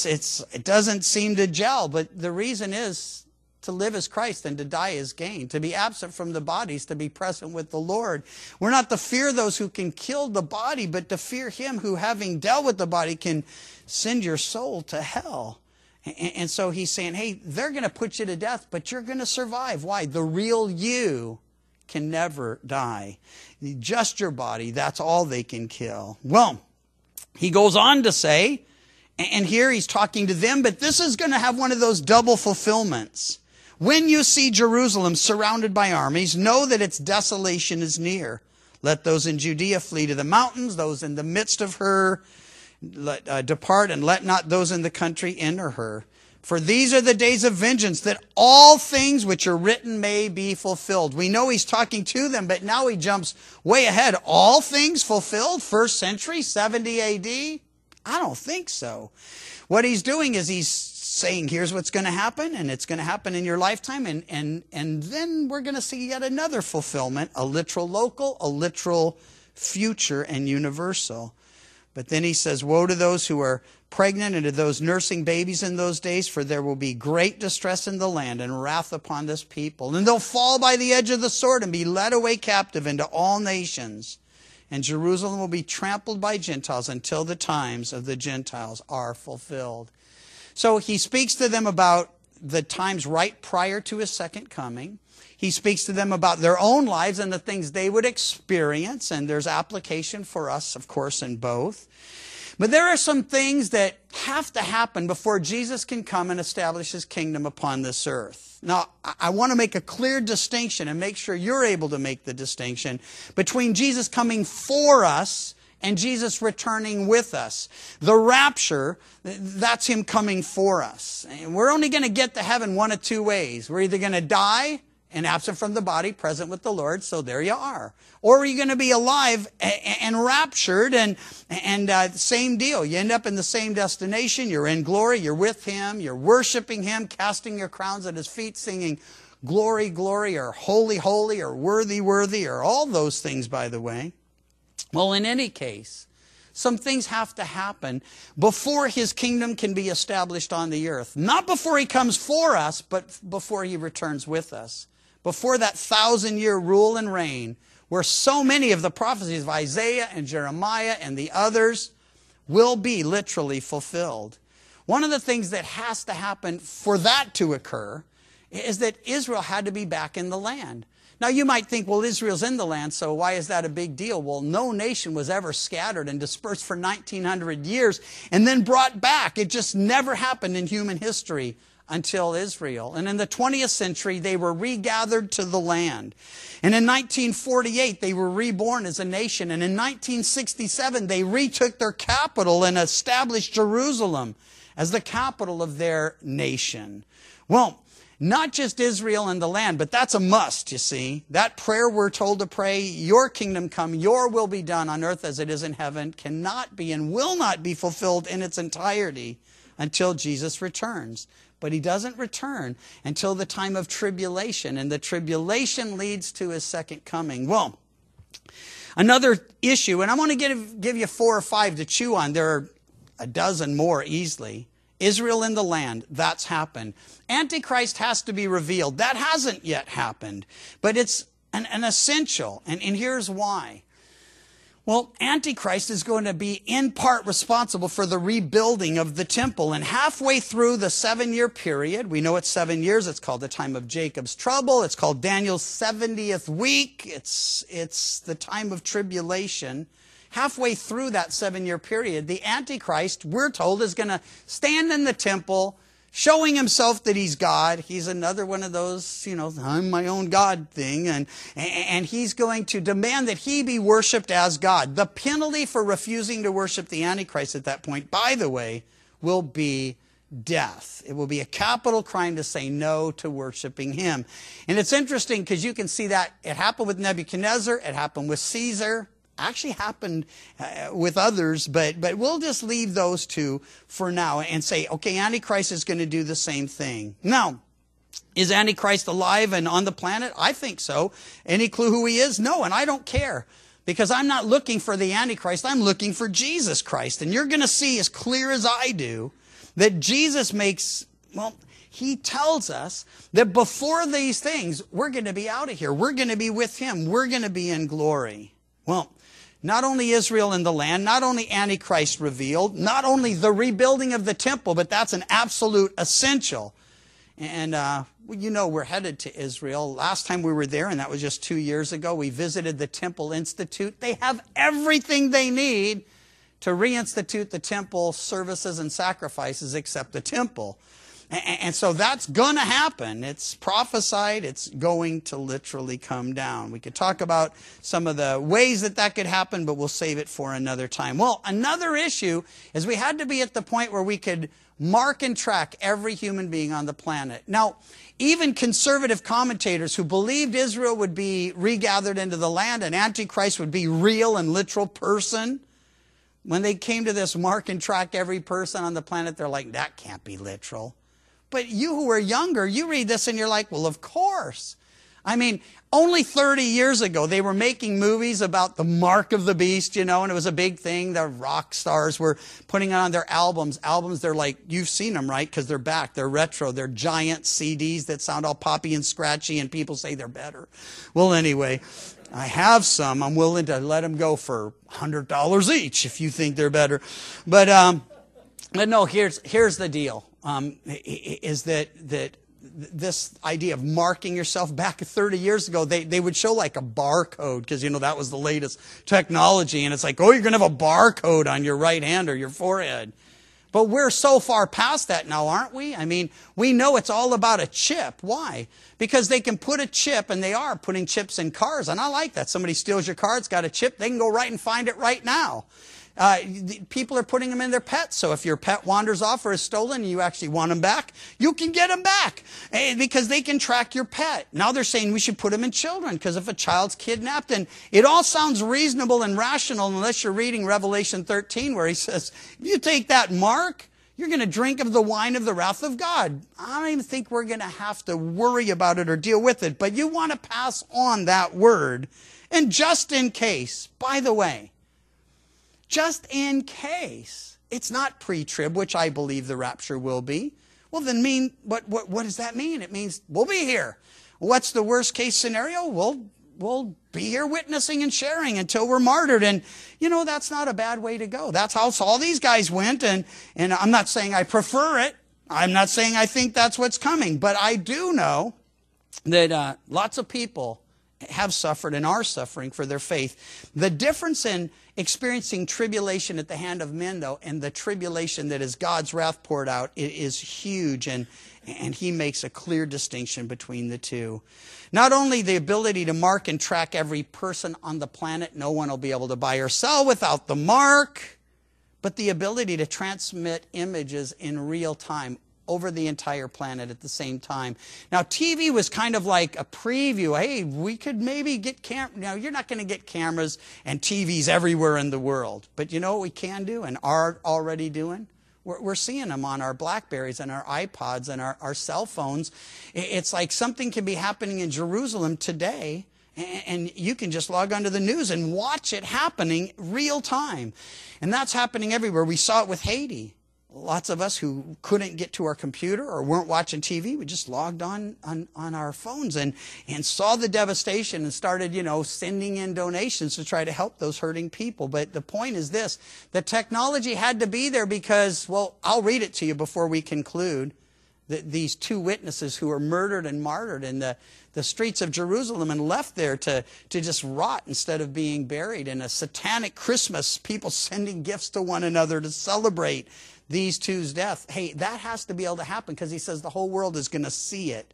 It doesn't seem to gel. But the reason is to live as Christ and to die as gain. To be absent from the bodies, to be present with the Lord. We're not to fear those who can kill the body, but to fear him who, having dealt with the body, can send your soul to hell. And so he's saying, hey, they're going to put you to death, but you're going to survive. Why? The real you can never die. Just your body, that's all they can kill. Well, he goes on to say, and here he's talking to them, but this is going to have one of those double fulfillments. When you see Jerusalem surrounded by armies, know that its desolation is near. Let those in Judea flee to the mountains, those in the midst of her depart, and let not those in the country enter her. For these are the days of vengeance, that all things which are written may be fulfilled. We know he's talking to them, but now he jumps way ahead. All things fulfilled? First century, 70 AD? I don't think so. What he's doing is he's saying, here's what's going to happen, and it's going to happen in your lifetime, and then we're going to see yet another fulfillment, a literal local, a literal future, and universal. But then he says, woe to those who are pregnant and to those nursing babies in those days, for there will be great distress in the land and wrath upon this people. And they'll fall by the edge of the sword and be led away captive into all nations. And Jerusalem will be trampled by Gentiles until the times of the Gentiles are fulfilled. So he speaks to them about the times right prior to his second coming. He speaks to them about their own lives and the things they would experience. And there's application for us, of course, in both. But there are some things that have to happen before Jesus can come and establish his kingdom upon this earth. Now, I want to make a clear distinction and make sure you're able to make the distinction between Jesus coming for us and Jesus returning with us. The rapture, that's him coming for us. And we're only going to get to heaven one of two ways. We're either going to die and absent from the body, present with the Lord, so there you are. Or are you going to be alive and raptured, and same deal. You end up in the same destination. You're in glory. You're with him. You're worshiping him, casting your crowns at his feet, singing glory, glory, or holy, holy, or worthy, worthy, or all those things, by the way. Well, in any case, some things have to happen before his kingdom can be established on the earth. Not before he comes for us, but before he returns with us. Before that 1,000-year rule and reign, where so many of the prophecies of Isaiah and Jeremiah and the others will be literally fulfilled. One of the things that has to happen for that to occur is that Israel had to be back in the land. Now you might think, well, Israel's in the land, so why is that a big deal? Well, no nation was ever scattered and dispersed for 1,900 years and then brought back. It just never happened in human history until Israel. And in the 20th century, they were regathered to the land. And in 1948, they were reborn as a nation. And in 1967, they retook their capital and established Jerusalem as the capital of their nation. Well, not just Israel and the land, but that's a must, you see. That prayer we're told to pray, your kingdom come, your will be done on earth as it is in heaven, cannot be and will not be fulfilled in its entirety until Jesus returns. But he doesn't return until the time of tribulation, and the tribulation leads to his second coming. Well, another issue, and I want to give you 4 or 5 to chew on. There are a dozen more easily. Israel in the land, that's happened. Antichrist has to be revealed. That hasn't yet happened. But it's an essential, and here's why. Well, Antichrist is going to be in part responsible for the rebuilding of the temple. And halfway through the 7-year period, we know it's 7 years, it's called the time of Jacob's trouble. It's called Daniel's 70th week. It's the time of tribulation. Halfway through that 7-year period, the Antichrist, we're told, is going to stand in the temple, showing himself that he's God. He's another one of those, I'm my own God thing. And he's going to demand that he be worshiped as God. The penalty for refusing to worship the Antichrist at that point, by the way, will be death. It will be a capital crime to say no to worshiping him. And it's interesting because you can see that it happened with Nebuchadnezzar. It happened with Caesar. Actually happened with others, but we'll just leave those two for now and say, okay, Antichrist is going to do the same thing. Now, is Antichrist alive and on the planet? I think so. Any clue who he is? No, and I don't care. Because I'm not looking for the Antichrist, I'm looking for Jesus Christ. And you're going to see as clear as I do that Jesus he tells us that before these things, we're going to be out of here. We're going to be with him. We're going to be in glory. Well, Not only Israel and the land, not only Antichrist revealed, not only the rebuilding of the temple, but that's an absolute essential. And you know we're headed to Israel. Last time we were there, and that was just 2 years ago, we visited the Temple Institute. They have everything they need to reinstitute the temple services and sacrifices except the temple. And so that's going to happen. It's prophesied. It's going to literally come down. We could talk about some of the ways that that could happen, but we'll save it for another time. Well, another issue is we had to be at the point where we could mark and track every human being on the planet. Now, even conservative commentators who believed Israel would be regathered into the land and Antichrist would be real and literal person, when they came to this mark and track every person on the planet, they're like, that can't be literal. But you who are younger, you read this and you're like, well, of course. I mean, only 30 years ago, they were making movies about the mark of the beast, you know, and it was a big thing. The rock stars were putting it on their albums. Albums, they're like, you've seen them, right? Because they're back. They're retro. They're giant CDs that sound all poppy and scratchy, and people say they're better. Well, anyway, I have some. I'm willing to let them go for $100 each if you think they're better. But no, here's the deal. Is that this idea of marking yourself back 30 years ago, they would show like a barcode because, you know, that was the latest technology. And it's like, oh, you're going to have a barcode on your right hand or your forehead. But we're so far past that now, aren't we? I mean, we know it's all about a chip. Why? Because they can put a chip, and they are putting chips in cars. And I like that. Somebody steals your car, it's got a chip, they can go right and find it right now. People are putting them in their pets. So if your pet wanders off or is stolen and you actually want them back, you can get them back because they can track your pet. Now they're saying we should put them in children because if a child's kidnapped, and it all sounds reasonable and rational unless you're reading Revelation 13 where he says, if you take that mark, you're going to drink of the wine of the wrath of God. I don't even think we're going to have to worry about it or deal with it, but you want to pass on that word. And just in case, by the way, just in case it's not pre-trib, which I believe the rapture will be, well then what does that mean? It means we'll be here. What's the worst case scenario? We'll be here witnessing and sharing until we're martyred. And you know, that's not a bad way to go. That's how all these guys went, and I'm not saying I prefer it. I'm not saying I think that's what's coming, but I do know that lots of people have suffered and are suffering for their faith. The difference in experiencing tribulation at the hand of men, though, and the tribulation that is God's wrath poured out, it is huge, and he makes a clear distinction between the two. Not only the ability to mark and track every person on the planet, no one will be able to buy or sell without the mark, but the ability to transmit images in real time over the entire planet at the same time. Now, TV was kind of like a preview. Hey, we could maybe get Now, you're not going to get cameras and TVs everywhere in the world. But you know what we can do and are already doing? We're seeing them on our Blackberries and our iPods and our cell phones. It's like something can be happening in Jerusalem today, and you can just log onto the news and watch it happening real time. And that's happening everywhere. We saw it with Haiti. Lots of us who couldn't get to our computer or weren't watching TV, we just logged on our phones and saw the devastation and started, you know, sending in donations to try to help those hurting people. But the point is this, the technology had to be there because, well, I'll read it to you before we conclude. These two witnesses who were murdered and martyred in the streets of Jerusalem and left there to just rot instead of being buried in a satanic Christmas, people sending gifts to one another to celebrate these two's death. Hey, that has to be able to happen because he says the whole world is going to see it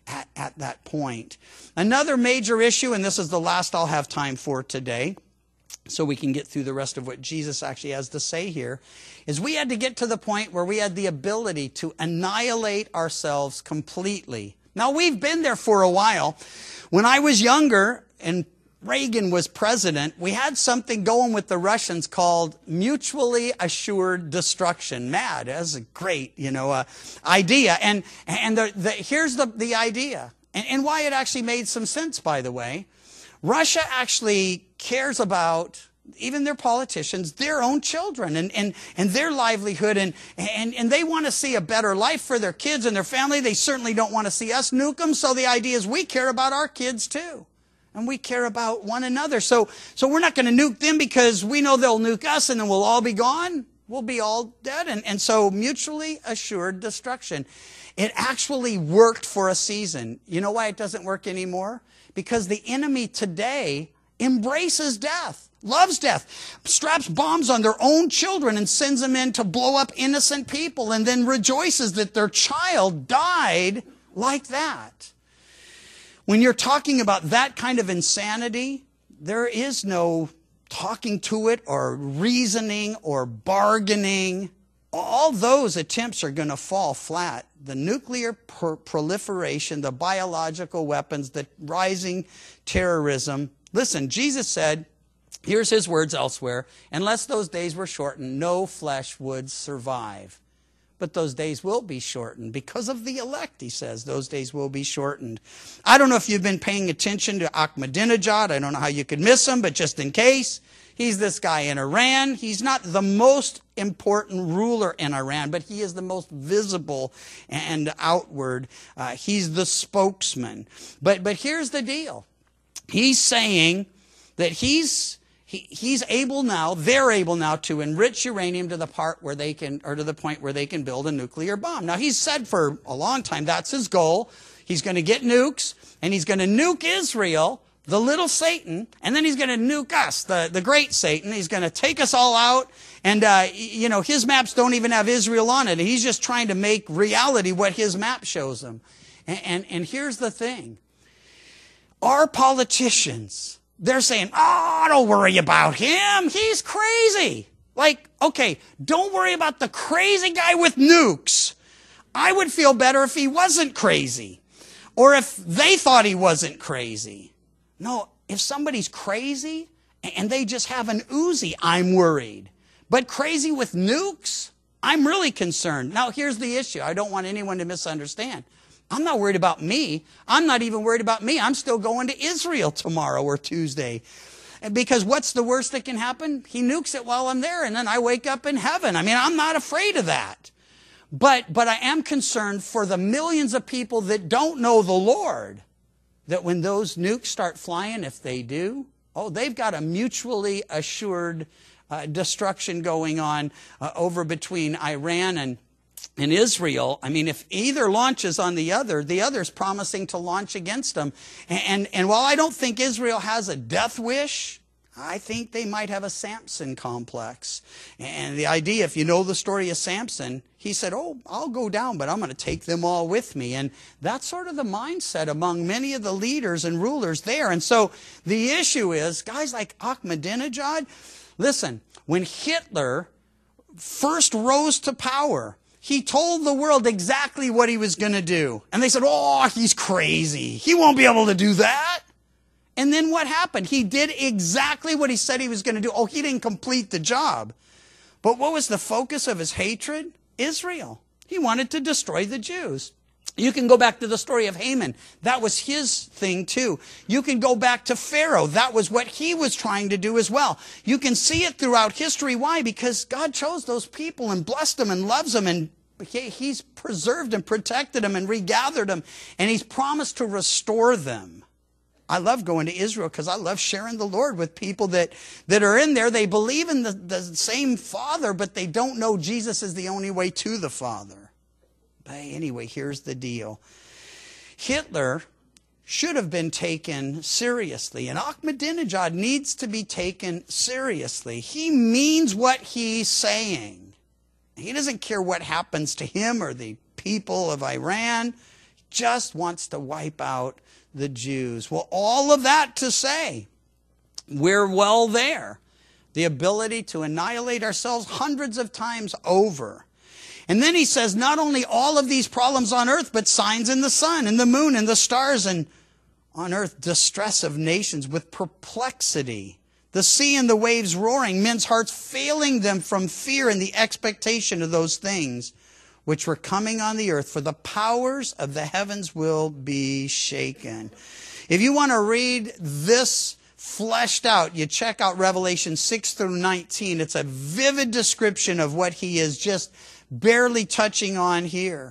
at that point. Another major issue, and this is the last I'll have time for today, so we can get through the rest of what Jesus actually has to say here, is we had to get to the point where we had the ability to annihilate ourselves completely. Now, we've been there for a while. When I was younger and Reagan was president, we had something going with the Russians called mutually assured destruction. Mad, that's a great, idea. And here's the idea, and why it actually made some sense, by the way. Russia actually cares about, even their politicians, their own children and their livelihood, and they want to see a better life for their kids and their family. They certainly don't want to see us nuke them, so the idea is we care about our kids too. And we care about one another. So we're not going to nuke them because we know they'll nuke us and then we'll all be gone. We'll be all dead. And so mutually assured destruction. It actually worked for a season. You know why it doesn't work anymore? Because the enemy today embraces death, loves death, straps bombs on their own children and sends them in to blow up innocent people and then rejoices that their child died like that. When you're talking about that kind of insanity, there is no talking to it or reasoning or bargaining. All those attempts are going to fall flat. The nuclear proliferation, the biological weapons, the rising terrorism. Listen, Jesus said, here's his words elsewhere, unless those days were shortened, no flesh would survive. But those days will be shortened because of the elect, he says. Those days will be shortened. I don't know if you've been paying attention to Ahmadinejad. I don't know how you could miss him, but just in case, he's this guy in Iran. He's not the most important ruler in Iran, but he is the most visible and outward. He's the spokesman. But here's the deal. He's saying that he's able now, they're able now to enrich uranium to the part where they can, or to the point where they can build a nuclear bomb. Now he's said for a long time that's his goal. He's going to get nukes, and he's going to nuke Israel, the little Satan, and then he's going to nuke us, the great Satan. He's going to take us all out, and his maps don't even have Israel on it. He's just trying to make reality what his map shows him. And here's the thing. Our politicians, they're saying, oh, don't worry about him. He's crazy. Like, okay, don't worry about the crazy guy with nukes. I would feel better if he wasn't crazy. Or if they thought he wasn't crazy. No, if somebody's crazy and they just have an Uzi, I'm worried. But crazy with nukes, I'm really concerned. Now, here's the issue. I don't want anyone to misunderstand. I'm not worried about me. I'm not even worried about me. I'm still going to Israel tomorrow or Tuesday. Because what's the worst that can happen? He nukes it while I'm there, and then I wake up in heaven. I mean, I'm not afraid of that. But I am concerned for the millions of people that don't know the Lord, that when those nukes start flying, if they do, they've got a mutually assured destruction going on over between Iran and Israel. I mean, if either launches on the other's promising to launch against them. And while I don't think Israel has a death wish, I think they might have a Samson complex. And the idea, if you know the story of Samson, he said, I'll go down, but I'm going to take them all with me. And that's sort of the mindset among many of the leaders and rulers there. And so the issue is, guys like Ahmadinejad, listen, when Hitler first rose to power, he told the world exactly what he was going to do. And they said, he's crazy. He won't be able to do that. And then what happened? He did exactly what he said he was going to do. He didn't complete the job. But what was the focus of his hatred? Israel. He wanted to destroy the Jews. You can go back to the story of Haman. That was his thing too. You can go back to Pharaoh. That was what he was trying to do as well. You can see it throughout history. Why? Because God chose those people and blessed them and loves them, and he's preserved and protected them and regathered them, and he's promised to restore them. I love going to Israel because I love sharing the Lord with people that are in there. They believe in the same Father, but they don't know Jesus is the only way to the Father. But anyway, here's the deal. Hitler should have been taken seriously, and Ahmadinejad needs to be taken seriously. He means what he's saying. He doesn't care what happens to him or the people of Iran. He just wants to wipe out the Jews. Well, all of that to say, we're well there. The ability to annihilate ourselves hundreds of times over. And then he says not only all of these problems on earth, but signs in the sun and the moon and the stars, and on earth distress of nations with perplexity. The sea and the waves roaring, men's hearts failing them from fear and the expectation of those things which were coming on the earth, for the powers of the heavens will be shaken. If you want to read this fleshed out, you check out Revelation 6 through 19. It's a vivid description of what he is just barely touching on here.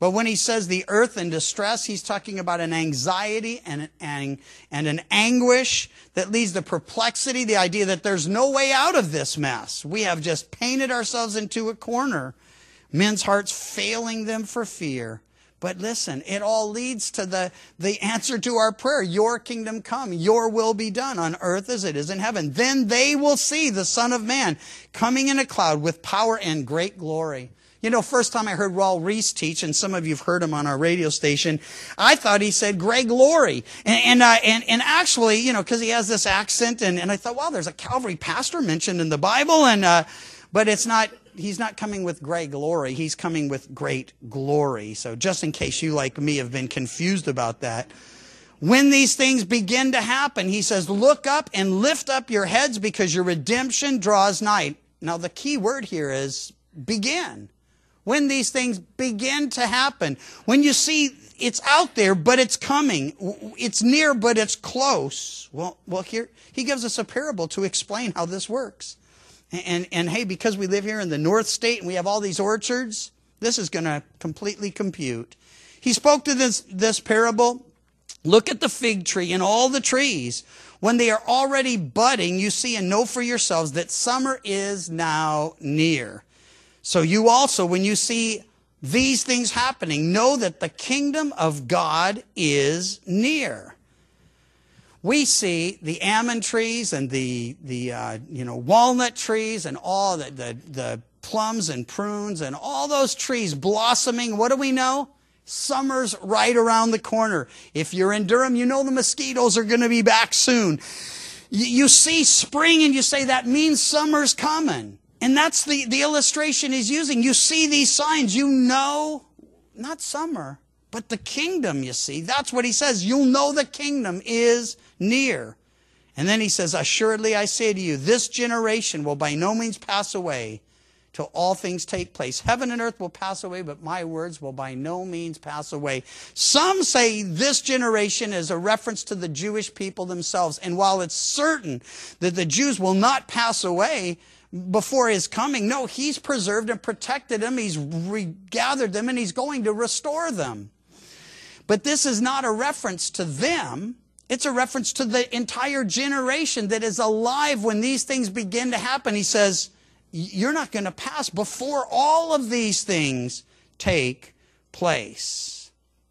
But when he says the earth in distress, he's talking about an anxiety and an anguish that leads to perplexity, the idea that there's no way out of this mess. We have just painted ourselves into a corner. Men's hearts failing them for fear. But listen, it all leads to the answer to our prayer. Your kingdom come, your will be done on earth as it is in heaven. Then they will see the Son of Man coming in a cloud with power and great glory. You know, first time I heard Raul Reese teach, and some of you have heard him on our radio station, I thought he said great glory. And actually, you know, because he has this accent, and I thought, wow, there's a Calvary pastor mentioned in the Bible, but it's not. He's not coming with great glory. He's coming with great glory. So just in case you, like me, have been confused about that. When these things begin to happen, he says, look up and lift up your heads because your redemption draws nigh. Now, the key word here is begin. When these things begin to happen. When you see it's out there, but it's coming. It's near, but it's close. Well, here he gives us a parable to explain how this works. And hey, because we live here in the North State and we have all these orchards, this is going to completely compute. He spoke to this parable. Look at the fig tree and all the trees. When they are already budding, you see and know for yourselves that summer is now near. So you also, when you see these things happening, know that the kingdom of God is near. We see the almond trees and the walnut trees and all the plums and prunes and all those trees blossoming. What do we know? Summer's right around the corner. If you're in Durham, you know the mosquitoes are going to be back soon. You see spring and you say that means summer's coming. And that's the illustration he's using. You see these signs, you know, not summer, but the kingdom, you see. That's what he says. You'll know the kingdom is near. And then he says, assuredly I say to you, this generation will by no means pass away till all things take place. Heaven and earth will pass away, but my words will by no means pass away. Some say this generation is a reference to the Jewish people themselves. And while it's certain that the Jews will not pass away before his coming, no, he's preserved and protected them. He's regathered them and he's going to restore them. But this is not a reference to them. It's a reference to the entire generation that is alive when these things begin to happen. He says, you're not going to pass before all of these things take place.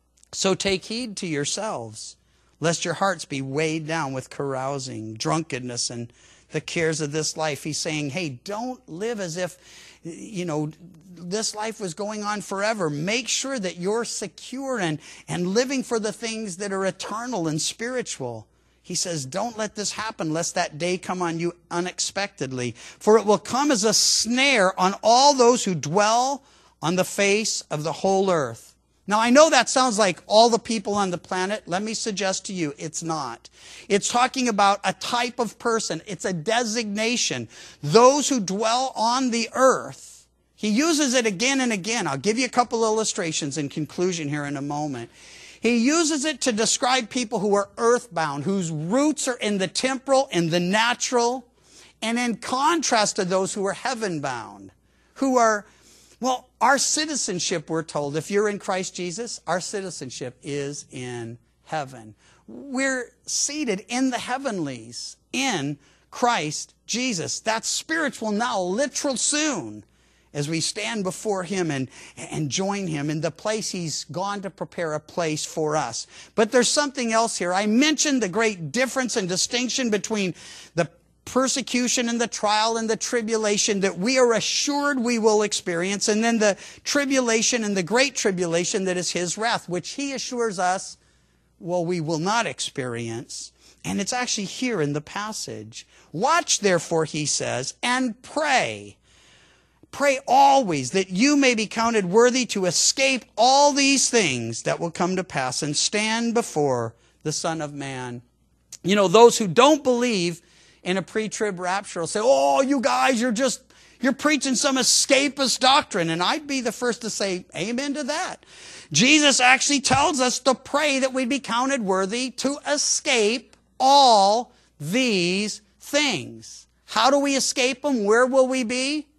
So take heed to yourselves, lest your hearts be weighed down with carousing, drunkenness, and the cares of this life. He's saying, hey, don't live as if, you know, this life was going on forever. Make sure that you're secure and living for the things that are eternal and spiritual. He says, don't let this happen lest that day come on you unexpectedly. For it will come as a snare on all those who dwell on the face of the whole earth. Now, I know that sounds like all the people on the planet. Let me suggest to you, it's not. It's talking about a type of person. It's a designation. Those who dwell on the earth. He uses it again and again. I'll give you a couple illustrations in conclusion here in a moment. He uses it to describe people who are earthbound, whose roots are in the temporal, in the natural, and in contrast to those who are heaven-bound, who are, well, our citizenship, we're told, if you're in Christ Jesus, our citizenship is in heaven. We're seated in the heavenlies in Christ Jesus. That's spiritual now, literal soon, as we stand before him and join him in the place he's gone to prepare a place for us. But there's something else here. I mentioned the great difference and distinction between the persecution and the trial and the tribulation that we are assured we will experience, and then the tribulation and the great tribulation that is his wrath, which he assures us, well, we will not experience. And it's actually here in the passage. Watch, therefore, he says, and pray. Pray always that you may be counted worthy to escape all these things that will come to pass and stand before the Son of Man. You know, those who don't believe in a pre-trib rapture will say, oh, you guys, you're preaching some escapist doctrine. And I'd be the first to say amen to that. Jesus actually tells us to pray that we'd be counted worthy to escape all these things. How do we escape them? Where will we be?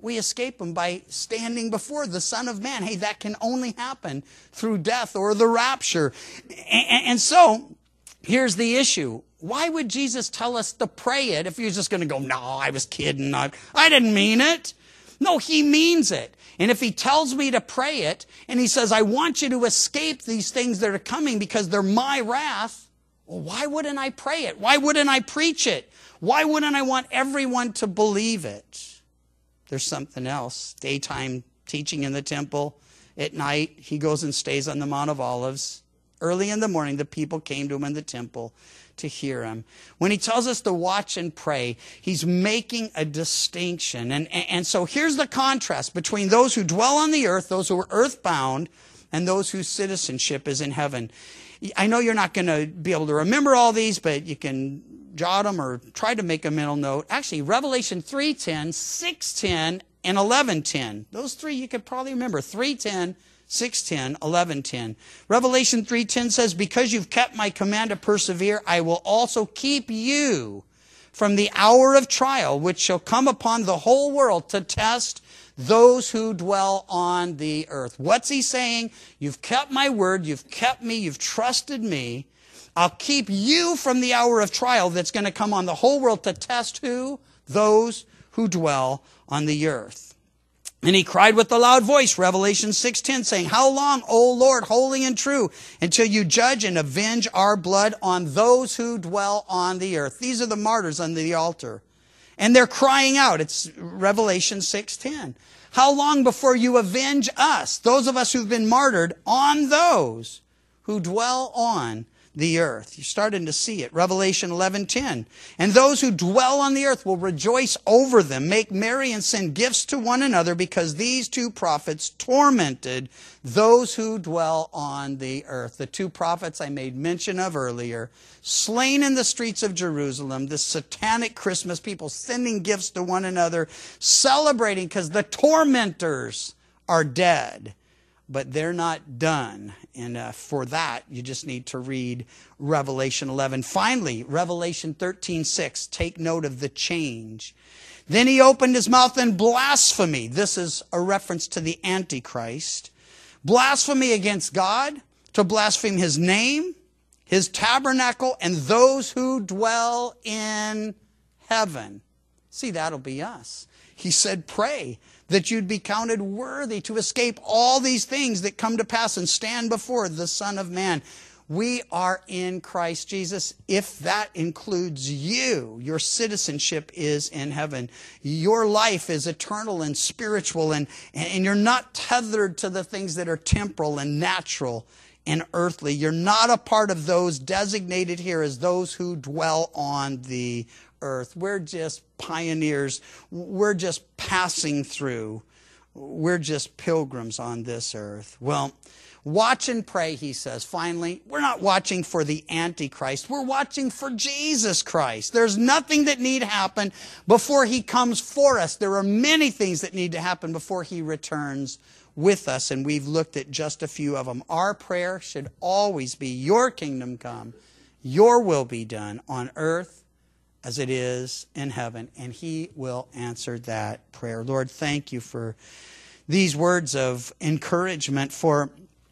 We escape them by standing before the Son of Man. Hey, that can only happen through death or the rapture. And so, here's the issue. Why would Jesus tell us to pray it if he was just going to go, no, I was kidding. I didn't mean it. No, he means it. And if he tells me to pray it, and he says, I want you to escape these things that are coming because they're my wrath, well, why wouldn't I pray it? Why wouldn't I preach it? Why wouldn't I want everyone to believe it? There's something else. Daytime teaching in the temple. At night, he goes and stays on the Mount of Olives. Early in the morning, the people came to him in the temple to hear him. When he tells us to watch and pray, he's making a distinction. And so here's the contrast between those who dwell on the earth, those who are earthbound, and those whose citizenship is in heaven. I know you're not going to be able to remember all these, but you can jot them or try to make a mental note. Actually, Revelation 3:10, 6:10, and 11:10. Those three you could probably remember. 3:10, 6:10, 11:10. Revelation 3:10 says, because you've kept my command to persevere, I will also keep you from the hour of trial, which shall come upon the whole world to test those who dwell on the earth. What's he saying? You've kept my word, you've kept me, you've trusted me. I'll keep you from the hour of trial that's going to come on the whole world to test who? Those who dwell on the earth. And he cried with a loud voice, Revelation 6:10, saying, how long, O Lord, holy and true, until you judge and avenge our blood on those who dwell on the earth? These are the martyrs under the altar. And they're crying out. It's Revelation 6:10. How long before you avenge us, those of us who've been martyred, on those who dwell on the earth? You're starting to see it. Revelation 11:10. And those who dwell on the earth will rejoice over them, make merry and send gifts to one another, because these two prophets tormented those who dwell on the earth. The two prophets I made mention of earlier, slain in the streets of Jerusalem, the satanic Christmas, people sending gifts to one another, celebrating because the tormentors are dead. But they're not done. And for that, you just need to read Revelation 11. Finally, Revelation 13:6. Take note of the change. Then he opened his mouth in blasphemy. This is a reference to the Antichrist. Blasphemy against God, to blaspheme his name, his tabernacle, and those who dwell in heaven. See, that'll be us. He said, pray that you'd be counted worthy to escape all these things that come to pass and stand before the Son of Man. We are in Christ Jesus. If that includes you, your citizenship is in heaven. Your life is eternal and spiritual, and you're not tethered to the things that are temporal and natural and earthly. You're not a part of those designated here as those who dwell on the earth. We're just pioneers. We're just passing through. We're just pilgrims on this earth. Well, watch and pray, he says. Finally, we're not watching for the Antichrist. We're watching for Jesus Christ. There's nothing that need happen before he comes for us. There are many things that need to happen before he returns with us, and we've looked at just a few of them. Our prayer should always be, your kingdom come, your will be done on earth as it is in heaven, and he will answer that prayer. Lord, thank you for these words of encouragement, for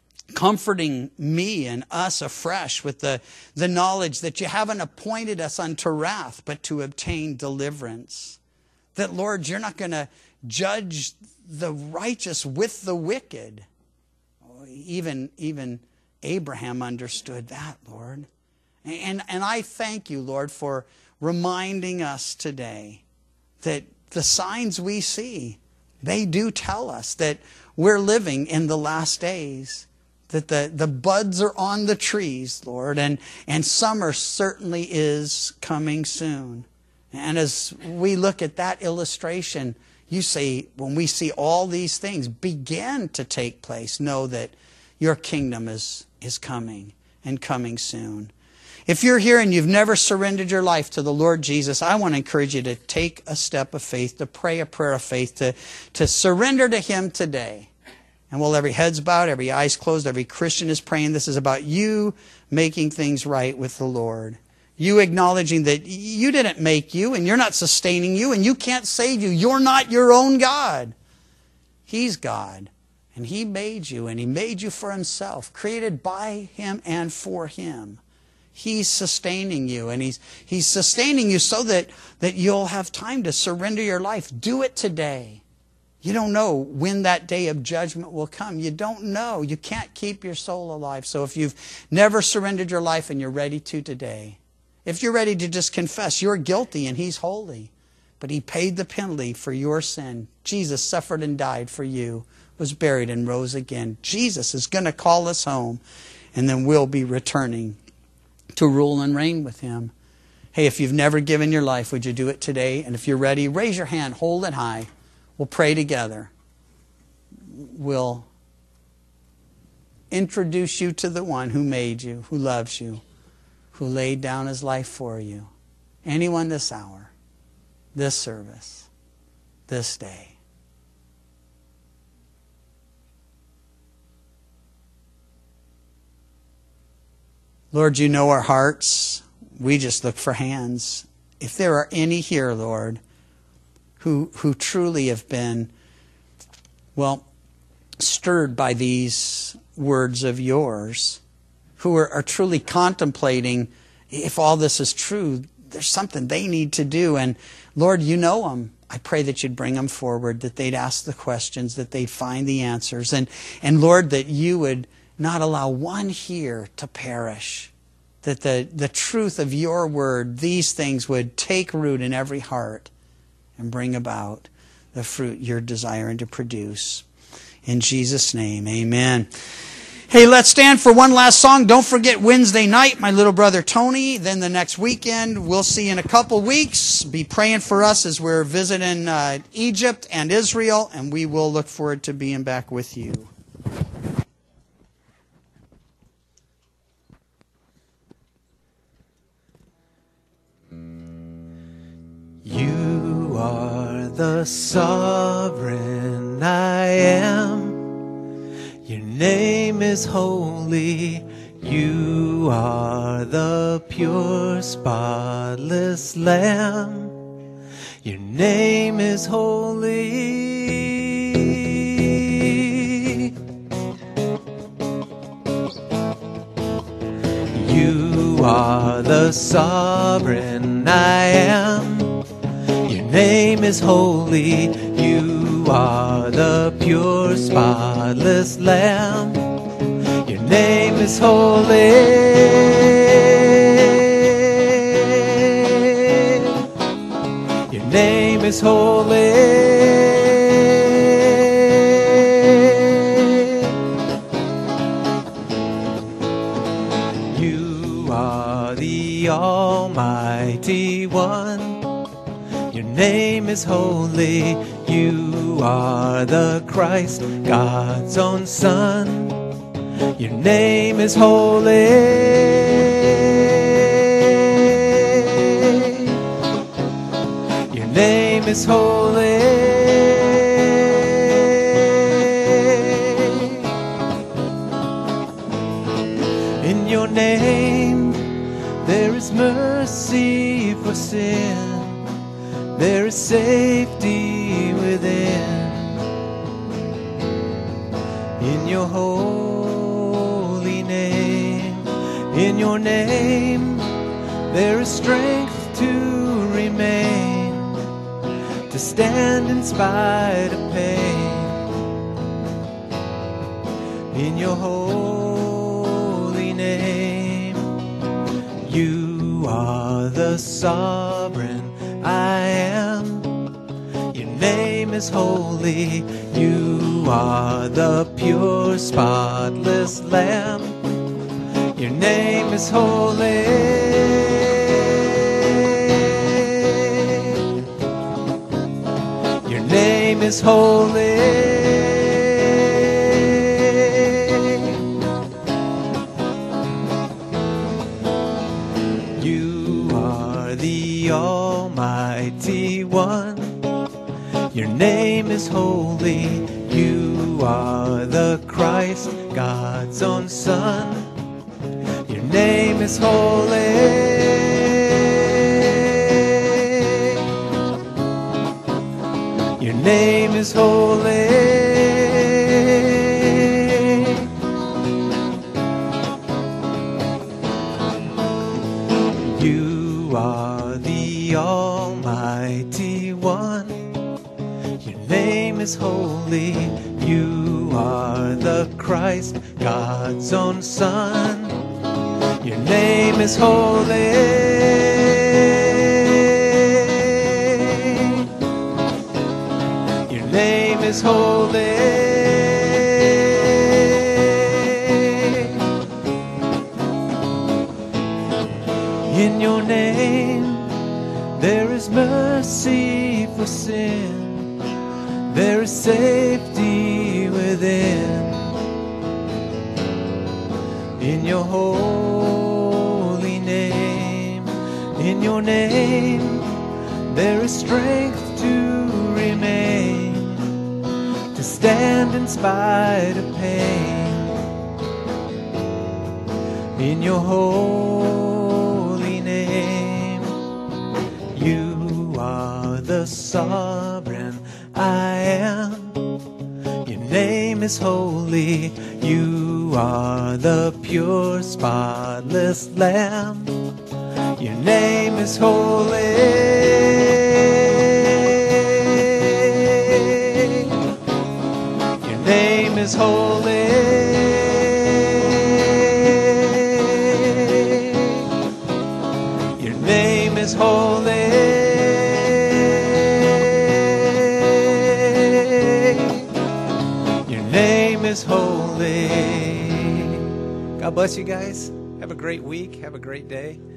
comforting me and us afresh with the knowledge that you haven't appointed us unto wrath, but to obtain deliverance. That, Lord, you're not going to judge the righteous with the wicked. Even Abraham understood that, Lord. And I thank you, Lord, for reminding us today that the signs we see, they do tell us that we're living in the last days, that the buds are on the trees, Lord, and summer certainly is coming soon. And as we look at that illustration, you say, when we see all these things begin to take place, know that your kingdom is coming and coming soon. If you're here and you've never surrendered your life to the Lord Jesus, I want to encourage you to take a step of faith, to pray a prayer of faith, to surrender to him today. And while every head's bowed, every eye's closed, every Christian is praying, this is about you making things right with the Lord. You acknowledging that you didn't make you, and you're not sustaining you, and you can't save you. You're not your own God. He's God. And He made you, and He made you for Himself, created by Him and for Him. He's sustaining you, and He's sustaining you so that you'll have time to surrender your life. Do it today. You don't know when that day of judgment will come. You don't know. You can't keep your soul alive. So if you've never surrendered your life and you're ready to today, if you're ready to just confess you're guilty and He's holy, but He paid the penalty for your sin. Jesus suffered and died for you, was buried and rose again. Jesus is going to call us home, and then we'll be returning to rule and reign with Him. Hey, if you've never given your life, would you do it today? And if you're ready, raise your hand, hold it high. We'll pray together. We'll introduce you to the one who made you, who loves you, who laid down His life for you. Anyone this hour, this service, this day. Lord, you know our hearts. We just look for hands. If there are any here, Lord, who truly have been, well, stirred by these words of yours, who are truly contemplating, if all this is true, there's something they need to do. And Lord, you know them. I pray that you'd bring them forward, that they'd ask the questions, that they'd find the answers. And Lord, that you would not allow one here to perish. That the truth of your word, these things would take root in every heart and bring about the fruit you're desiring to produce. In Jesus' name, amen. Hey, let's stand for one last song. Don't forget Wednesday night, my little brother Tony. Then the next weekend, we'll see you in a couple weeks. Be praying for us as we're visiting Egypt and Israel, and we will look forward to being back with you. You are the sovereign I am. Your name is holy. You are the pure, spotless Lamb. Your name is holy. You are the sovereign I am. Your name is holy. You are the pure, spotless Lamb. Your name is holy. Your name is holy. You are the Almighty One. Your name is holy. You are the Christ, God's own Son. Your name is holy. Your name is holy. In your name there is mercy for sin. There is safety within. In your holy name, in your name, there is strength to remain, to stand in spite of pain. In your holy name, you are the sovereign I am. Your name is holy. You are the pure, spotless Lamb. Your name is holy. Your name is holy. You are the Almighty One. Your name is holy. You are the Christ, God's own Son. Your name is holy. name is holy. You are the Almighty One. Your name is holy. You are the Christ, God's own Son. Your name is holy. Your name is holy. In your name there is mercy for sin. There is safety within. In your holy name, in your name, there is strength to remain, to stand in spite of pain. In your holy name, you are the sovereign I am. Your name is holy. You are the pure, spotless Lamb. Your name is holy. Your name is holy. Your name is holy. Your name is holy. God bless you guys. Have a great week. Have a great day.